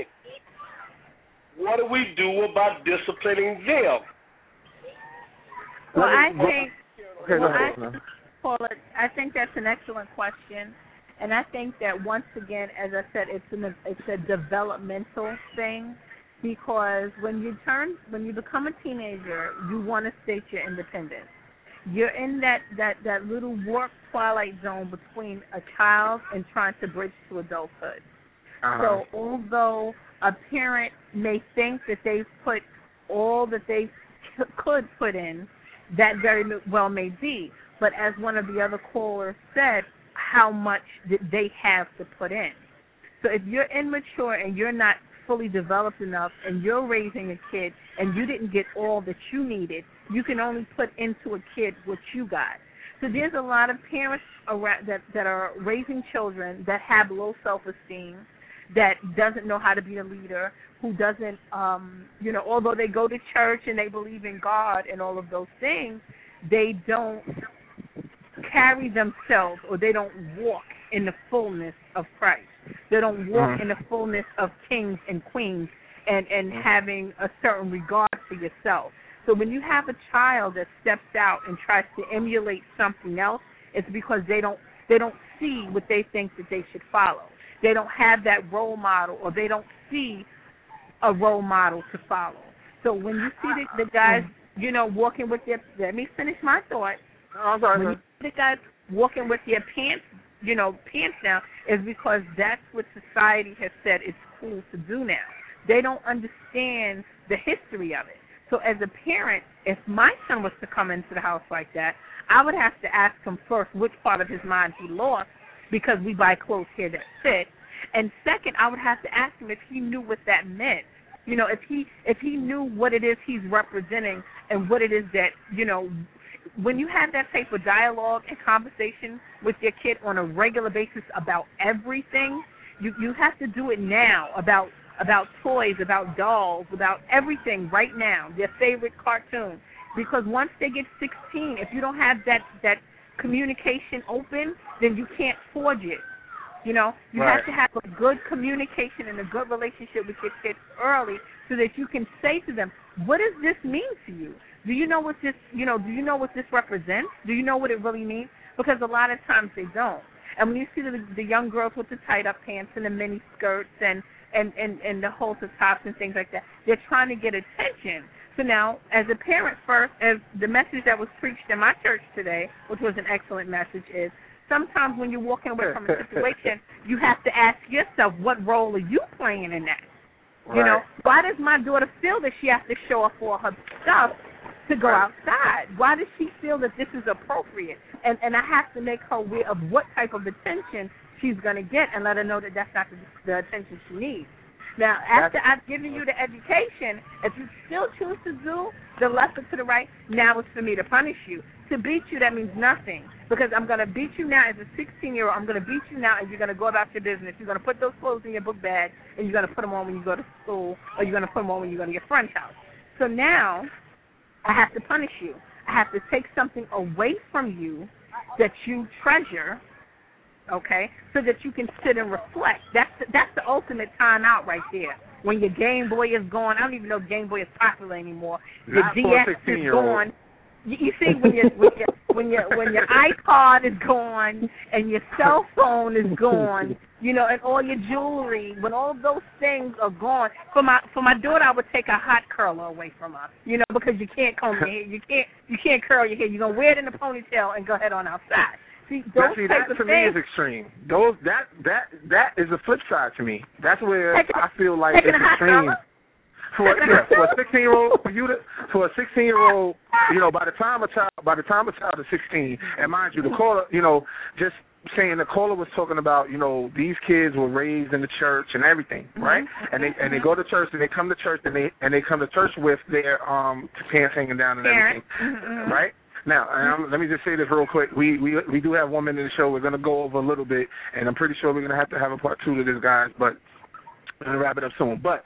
What do we do about disciplining them? Well, I think Paula, I think that's an excellent question. And I think that once again, as I said, it's a developmental thing, because when you become a teenager, you want to state your independence. You're in that little warped twilight zone between a child and trying to bridge to adulthood. So although a parent may think that they've put all that they could put in, that very well may be. But as one of the other callers said, how much did they have to put in? So if you're immature and you're not fully developed enough and you're raising a kid and you didn't get all that you needed, you can only put into a kid what you got. So there's a lot of parents around that are raising children that have low self-esteem, that doesn't know how to be a leader, who doesn't, although they go to church and they believe in God and all of those things, they don't carry themselves, or they don't walk in the fullness of Christ. They don't walk in the fullness of kings and queens and having a certain regard for yourself. So when you have a child that steps out and tries to emulate something else, it's because they don't see what they think that they should follow. They don't have that role model, or they don't see a role model to follow. So when you see the guys, walking with their, let me finish my thought. I'm sorry. When you see the guys walking with their pants down, is because that's what society has said it's cool to do now. They don't understand the history of it. So as a parent, if my son was to come into the house like that, I would have to ask him first which part of his mind he lost, because we buy clothes here that fit. And second, I would have to ask him if he knew what that meant. If he knew what it is he's representing and what it is that, when you have that type of dialogue and conversation with your kid on a regular basis about everything, you have to do it now, about toys, about dolls, about everything right now, their favorite cartoon. Because once they get 16, if you don't have that communication open, then you can't forge it. You have to have a good communication and a good relationship with your kids early, so that you can say to them, what does this mean to you? Do you know what this, do you know what this represents? Do you know what it really means? Because a lot of times they don't. And when you see the young girls with the tied up pants and the mini skirts and the halter tops and things like that, they're trying to get attention. So now, as a parent first, as the message that was preached in my church today, which was an excellent message, is sometimes when you're walking away from a situation, you have to ask yourself, what role are you playing in that? Right. Why does my daughter feel that she has to show up for her stuff to go outside? Why does she feel that this is appropriate? And I have to make her aware of what type of attention she's going to get, and let her know that that's not the attention she needs. Now, after I've given you the education, if you still choose to do the left or to the right, now it's for me to punish you. To beat you, that means nothing, because I'm going to beat you now as a 16-year-old. I'm going to beat you now, and you're going to go about your business. You're going to put those clothes in your book bag, and you're going to put them on when you go to school, or you're going to put them on when you go to your friend's house. So now I have to punish you. I have to take something away from you that you treasure, okay, so that you can sit and reflect. That's the ultimate time out right there. When your Game Boy is gone, I don't even know if Game Boy is popular anymore. Your DS is gone. You see, when your iPod is gone and your cell phone is gone, and all your jewelry, when all those things are gone. For my daughter, I would take a hot curler away from her, because you can't comb your hair, you can't curl your hair. You're gonna wear it in a ponytail and go ahead on outside. See, that to me is extreme. That is the flip side to me. That's where I feel like it's extreme. For a 16-year-old, for a 16-year-old, by the time a child is 16, and mind you, the caller, just saying the caller was talking about, these kids were raised in the church and everything, right? And they go to church and they come to church and they come to church with their pants hanging down and everything, right? Now, let me just say this real quick. We do have one minute in the show. We're going to go over a little bit, and I'm pretty sure we're going to have a part 2 to this, guys, but we're going to wrap it up soon. But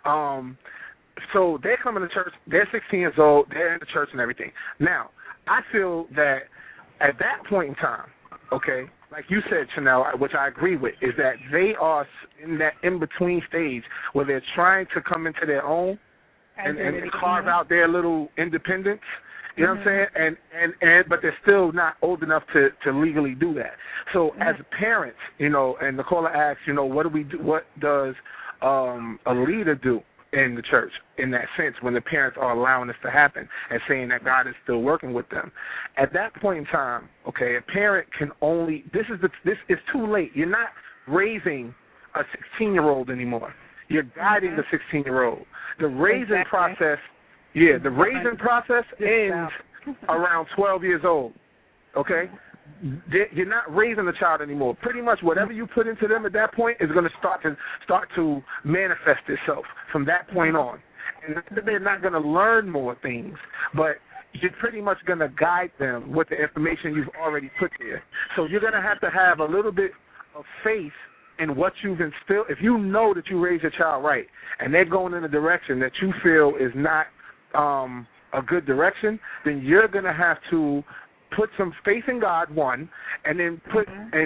so they're coming to church. They're 16 years old. They're in the church and everything. Now, I feel that at that point in time, okay, like you said, Chanel, which I agree with, is that they are in that in-between stage where they're trying to come into their own and carve out their little independence. You know what I'm saying? And but they're still not old enough to legally do that. So as parents, you know, and the caller asks, you know, what do we do? What does a leader do in the church in that sense when the parents are allowing this to happen and saying that God is still working with them? At that point in time, okay, a parent can only this is too late. You're not raising a 16-year-old anymore. You're guiding the 16-year-old. The raising process, the raising process ends around 12 years old. Okay, you're not raising the child anymore. Pretty much whatever you put into them at that point is going to start to manifest itself from that point on. And not that they're not going to learn more things, but you're pretty much going to guide them with the information you've already put there. So you're going to have a little bit of faith in what you've instilled. If you know that you raised your child right and they're going in a direction that you feel is not a good direction, then you're going to have to put some faith in God, one, and then put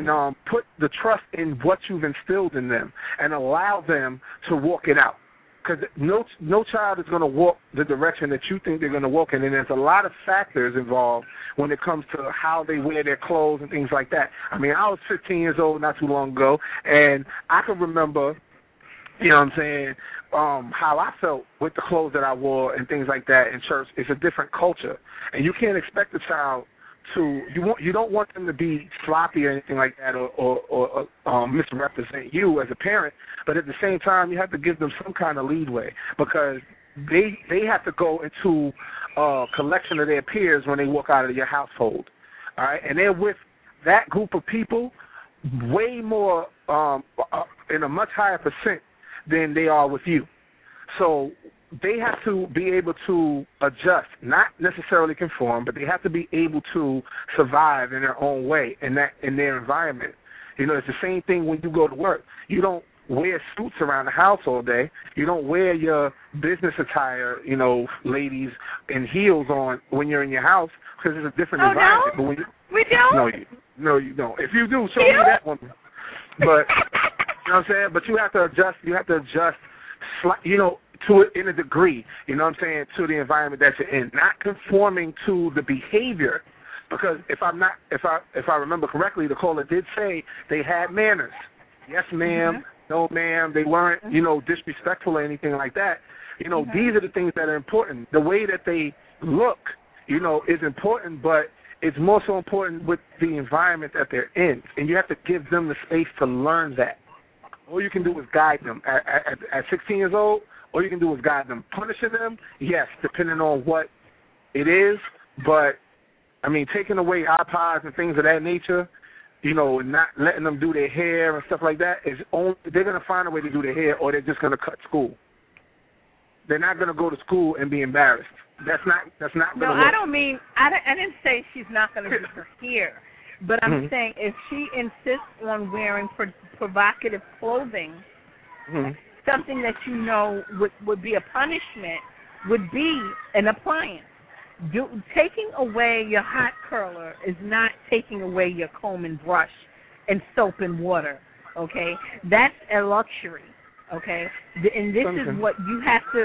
the trust in what you've instilled in them and allow them to walk it out. Because no child is going to walk the direction that you think they're going to walk in, and there's a lot of factors involved when it comes to how they wear their clothes and things like that. I mean, I was 15 years old not too long ago, and I can remember, you know what I'm saying, how I felt with the clothes that I wore and things like that in church. It's a different culture, and you can't expect a child you don't want them to be sloppy or anything like that or misrepresent you as a parent, but at the same time you have to give them some kind of leadway because they have to go into a collection of their peers when they walk out of your household, all right? And they're with that group of people way more in a much higher percent than they are with you. So they have to be able to adjust, not necessarily conform, but they have to be able to survive in their own way in their environment. You know, it's the same thing when you go to work. You don't wear suits around the house all day. You don't wear your business attire, you know, ladies, and heels on when you're in your house because it's a different environment. No? But when we don't? No, you don't. If you do, show me that one. But, you know what I'm saying? But you have to adjust. You have to adjust, you know, to it in a degree, you know what I'm saying, to the environment that you're in, not conforming to the behavior, because if I remember correctly, the caller did say they had manners. Yes, ma'am. No, ma'am. They weren't, you know, disrespectful or anything like that. You know, these are the things that are important. The way that they look, you know, is important, but it's more so important with the environment that they're in, and you have to give them the space to learn that. All you can do is guide them. At 16 years old, all you can do is guide them. Punishing them, yes, depending on what it is. But, I mean, taking away iPods and things of that nature, you know, and not letting them do their hair and stuff like that, they're going to find a way to do their hair or they're just going to cut school. They're not going to go to school and be embarrassed. That's not going to work. No, I don't mean, I didn't say she's not going to do her hair. But I'm saying if she insists on wearing provocative clothing, something that you know would be a punishment would be an appliance. Taking away your hot curler is not taking away your comb and brush and soap and water, okay? That's a luxury, okay? And this is what you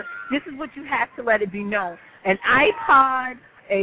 have to let it be known. An iPod,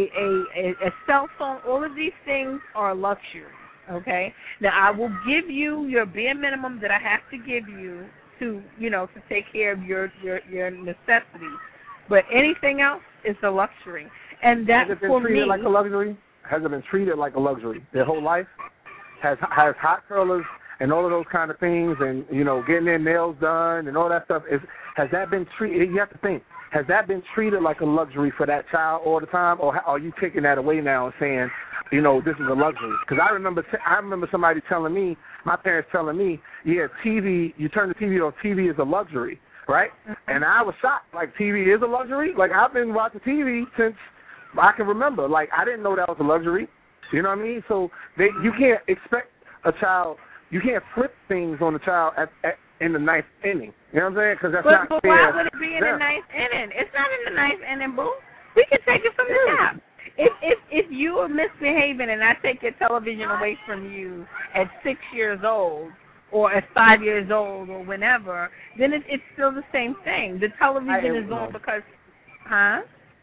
a cell phone, all of these things are a luxury, okay? Now, I will give you your bare minimum that I have to give you to, you know, to take care of your necessities. But anything else is a luxury. And that, for me... Has it been treated like a luxury? Has it been treated like a luxury their whole life? Has hot curlers and all of those kind of things and, you know, getting their nails done and all that stuff, has that been treated... You have to think. Has that been treated like a luxury for that child all the time, or are you taking that away now and saying, you know, this is a luxury? Because I remember somebody telling me, my parents telling me, yeah, TV, you turn the TV on, TV is a luxury, right? And I was shocked. Like, TV is a luxury? Like, I've been watching TV since I can remember. Like, I didn't know that was a luxury. You know what I mean? So you can't expect a child, you can't flip things on a child in the ninth inning. You know what I'm saying? Because that's not fair. But why would it be in the ninth inning? It's not in the ninth inning, boo. We can take it from the top. If you are misbehaving and I take your television away from you at 6 years old or at 5 years old or whenever, then it's still the same thing. The television is on because,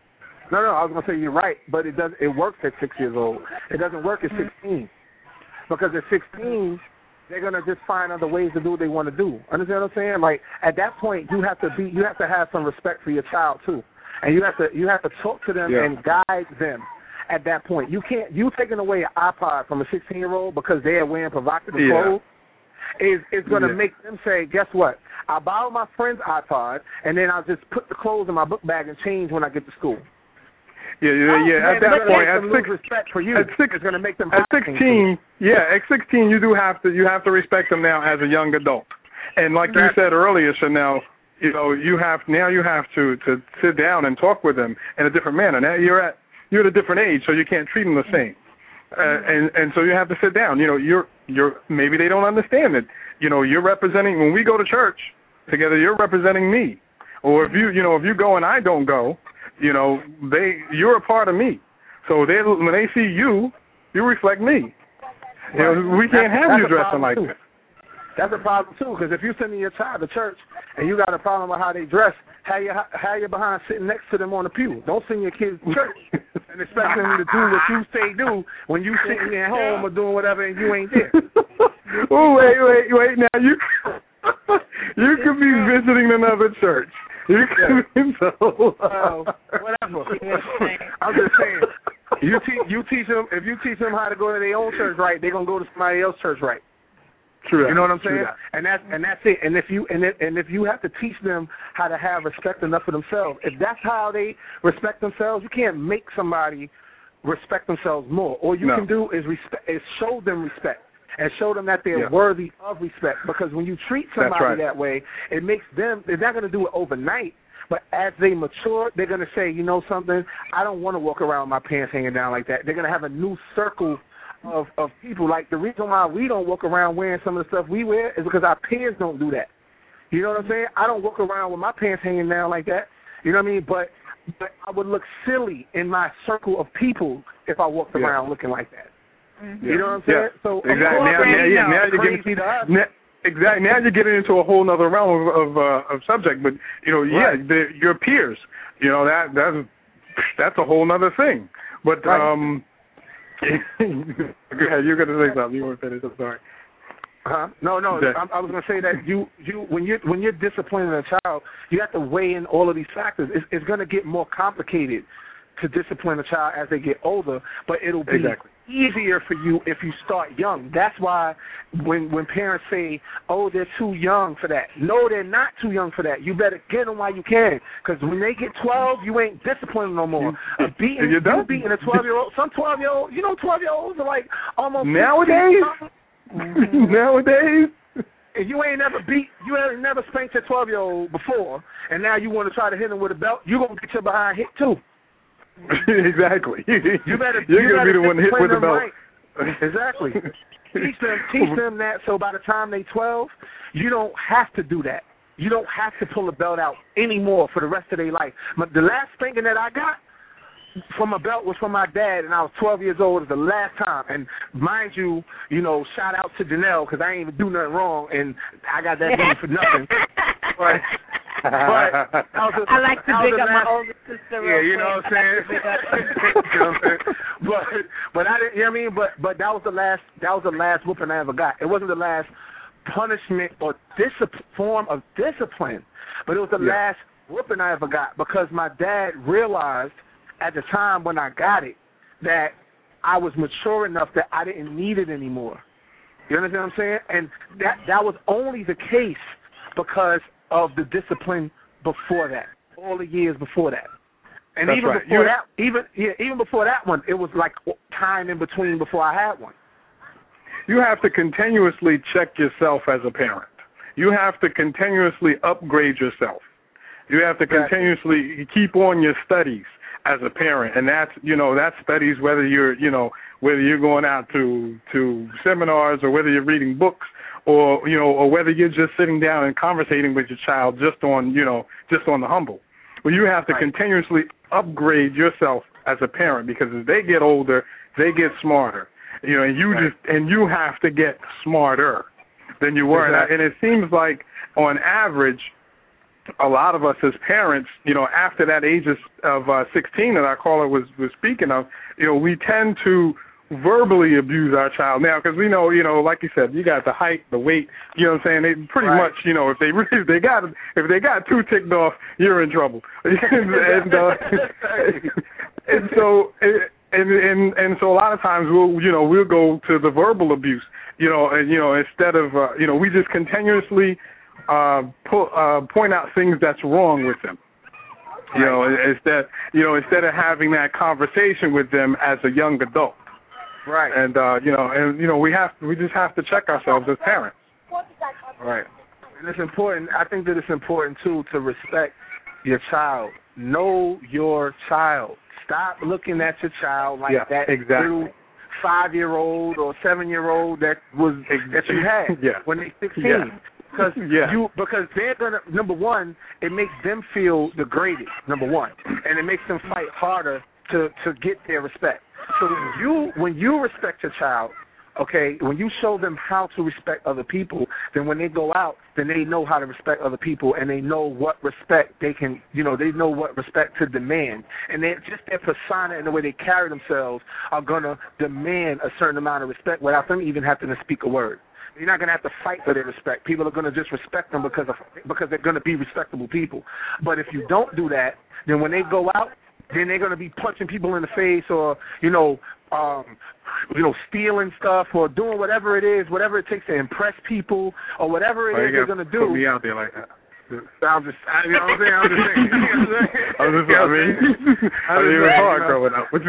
No, I was gonna say you're right, but it does. It works at 6 years old. It doesn't work at 16, because at 16 they're gonna just find other ways to do what they want to do. Understand what I'm saying? Like at that point, you have to have some respect for your child too, and you have to talk to them and guide them. At that point, you taking away an iPod from a 16-year-old because they're wearing provocative clothes is going to make them say, guess what? I'll borrow my friend's iPod, and then I'll just put the clothes in my book bag and change when I get to school. Yeah. At that point, respect for you. It's going to make them. At 16, at 16, you have to respect them now as a young adult. And like you said earlier, Chanel, you have to sit down and talk with them in a different manner. Now you're at a different age, so you can't treat them the same. And so you have to sit down. You're maybe they don't understand it. You're representing, when we go to church together, you're representing me. Or if you go and I don't go, you're a part of me. So when they see you reflect me. We can't have you dressing like this. That's a problem too, because if you're sending your child to church and you got a problem with how they dress, have your behind sitting next to them on the pew. Don't send your kids to church and expect them to do what you say do when you sitting at home or doing whatever and you ain't there. Oh, wait. Now you could be visiting another church. Whatever. I'm just saying. You teach them. If you teach them how to go to their own church right, they're gonna go to somebody else's church right. True. You know what I'm saying? And that's it. And if you have to teach them how to have respect enough for themselves, if that's how they respect themselves, you can't make somebody respect themselves more. All you can do is show them respect and show them that they're worthy of respect. Because when you treat somebody that way, it makes them. They're not going to do it overnight. But as they mature, they're going to say, you know something, I don't want to walk around with my pants hanging down like that. They're going to have a new circle of people. Like the reason why we don't walk around wearing some of the stuff we wear is because our peers don't do that. You know what I'm saying? I don't walk around with my pants hanging down like that. You know what I mean? But I would look silly in my circle of people if I walked around looking like that. Mm-hmm. You know what I'm saying? So exactly. Now you're getting into a whole other realm of subject. But your peers. That's a whole other thing. But go ahead, you're going to say something. You want to finish? I'm sorry. No. I was going to say that you when you're disciplining a child, you have to weigh in all of these factors. It's going to get more complicated to discipline a child as they get older, but it'll be easier for you if you start young. That's why when parents say, "Oh, they're too young for that," no, they're not too young for that. You better get them while you can, because when they get 12, you ain't disciplining no more. Beating a 12-year-old. Some 12-year-old, 12-year-olds are like almost nowadays. Nowadays. If you ain't never spanked a 12-year-old before, and now you want to try to hit him with a belt, you're gonna get your behind hit too. Exactly. You're gonna be the one hit with the belt. Right. Exactly. Teach them that, so by the time they 12, you don't have to do that. You don't have to pull a belt out anymore for the rest of their life. But the last spanking that I got from a belt was from my dad, and I was 12 years old. It was the last time. And mind you, shout out to Janelle, because I ain't even do nothing wrong, and I got that money for nothing. But I like to big up my older sister. Yeah, you know what I'm saying. But I didn't. You know what I mean. But that was the last whooping I ever got. It wasn't the last punishment or form of discipline, but it was the last whooping I ever got, because my dad realized at the time when I got it that I was mature enough that I didn't need it anymore. You understand what I'm saying? And that was only the case because of the discipline before that, all the years before that. And even before that one, it was like time in between before I had one. You have to continuously check yourself as a parent. You have to continuously upgrade yourself. You have to continuously keep on your studies as a parent, and that's studies whether you're going out to seminars or whether you're reading books or whether you're just sitting down and conversating with your child just on the humble. Well, you have to continuously upgrade yourself as a parent, because as they get older, they get smarter. And you have to get smarter than you were. Exactly. And it seems like on average, a lot of us as parents, after that age of 16 that our caller was speaking of, we tend to verbally abuse our child now, because we know, like you said, you got the height, the weight, you know what I'm saying? They pretty much, if they got too ticked off, you're in trouble. And so a lot of times we'll go to the verbal abuse, instead of we just continuously point out things that's wrong with them. Instead of having that conversation with them as a young adult. Right. And we just have to check ourselves as parents. Right. And it's important. I think that it's important too to respect your child. Know your child. Stop looking at your child like that little 5-year-old or 7-year-old that you had when they're 16. Because they're gonna, number one, it makes them feel degraded, number one, and it makes them fight harder to get their respect. So when you respect your child, okay, when you show them how to respect other people, then when they go out, then they know how to respect other people, and they know what respect they can, they know what respect to demand. And just their persona and the way they carry themselves are going to demand a certain amount of respect without them even having to speak a word. You're not going to have to fight for their respect. People are going to just respect them because they're going to be respectable people. But if you don't do that, then when they go out, then they're going to be punching people in the face or, stealing stuff or doing whatever it takes to impress people or whatever it is they're going to do. Put me out there like that. I'm just saying. I mean, it was hard growing up. But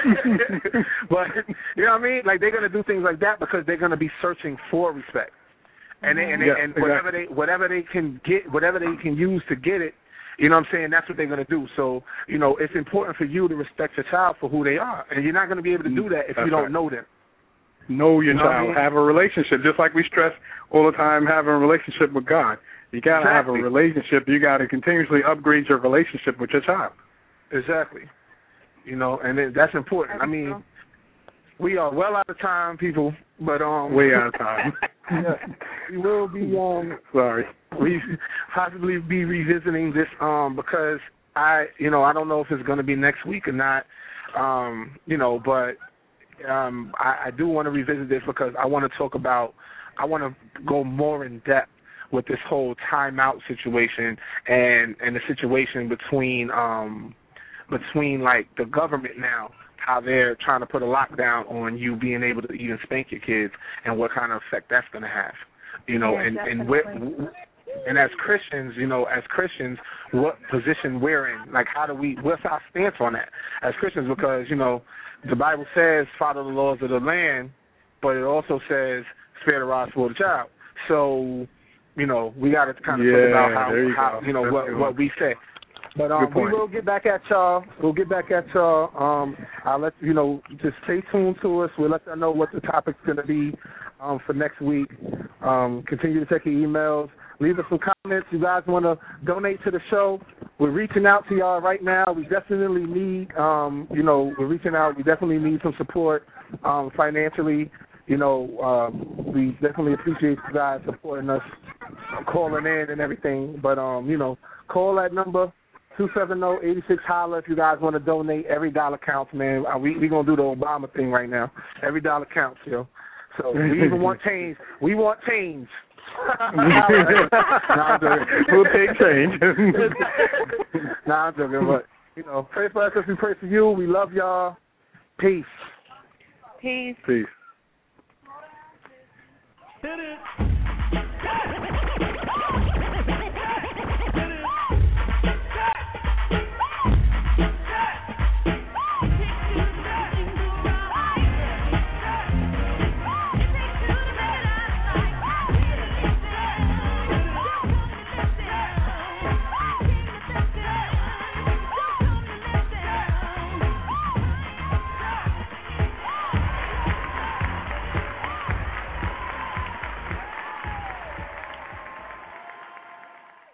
you know what I mean? Like, they're going to do things like that because they're going to be searching for respect, and whatever they can get, whatever they can use to get it. You know what I'm saying? That's what they're going to do. So, it's important for you to respect your child for who they are, and you're not going to be able to do that if you don't know them. Know your child. Have a relationship, just like we stress all the time. Having a relationship with God. You got to have a relationship. You got to continuously upgrade your relationship with your child. Exactly. And that's important. I mean, we are well out of time, people, but way out of time. We will be sorry. We possibly be revisiting this because I don't know if it's going to be next week or not. But I do want to revisit this because I want to go more in depth with this whole timeout situation and the situation between like the government now, how they're trying to put a lockdown on you being able to even spank your kids and what kind of effect that's going to have, and as Christians, what position we're in, like what's our stance on that as Christians, because the Bible says follow the laws of the land, but it also says spare the rod for the child. So we got to kind of think about how what we say. But we will get back at y'all. I'll let just stay tuned to us. We'll let y'all know what the topic's going to be for next week. Continue to check your emails. Leave us some comments. You guys want to donate to the show? We're reaching out to y'all right now. We definitely need, we're reaching out. We definitely need some support financially. We definitely appreciate you guys supporting us, calling in and everything. But, call that number, 270-86-HOLLA if you guys want to donate. Every dollar counts, man. We're going to do the Obama thing right now. Every dollar counts, yo. So we even want change. We want change. We'll take change. I'm joking, but, pray for us as we pray for you. We love y'all. Peace. Peace. Peace. Hit it.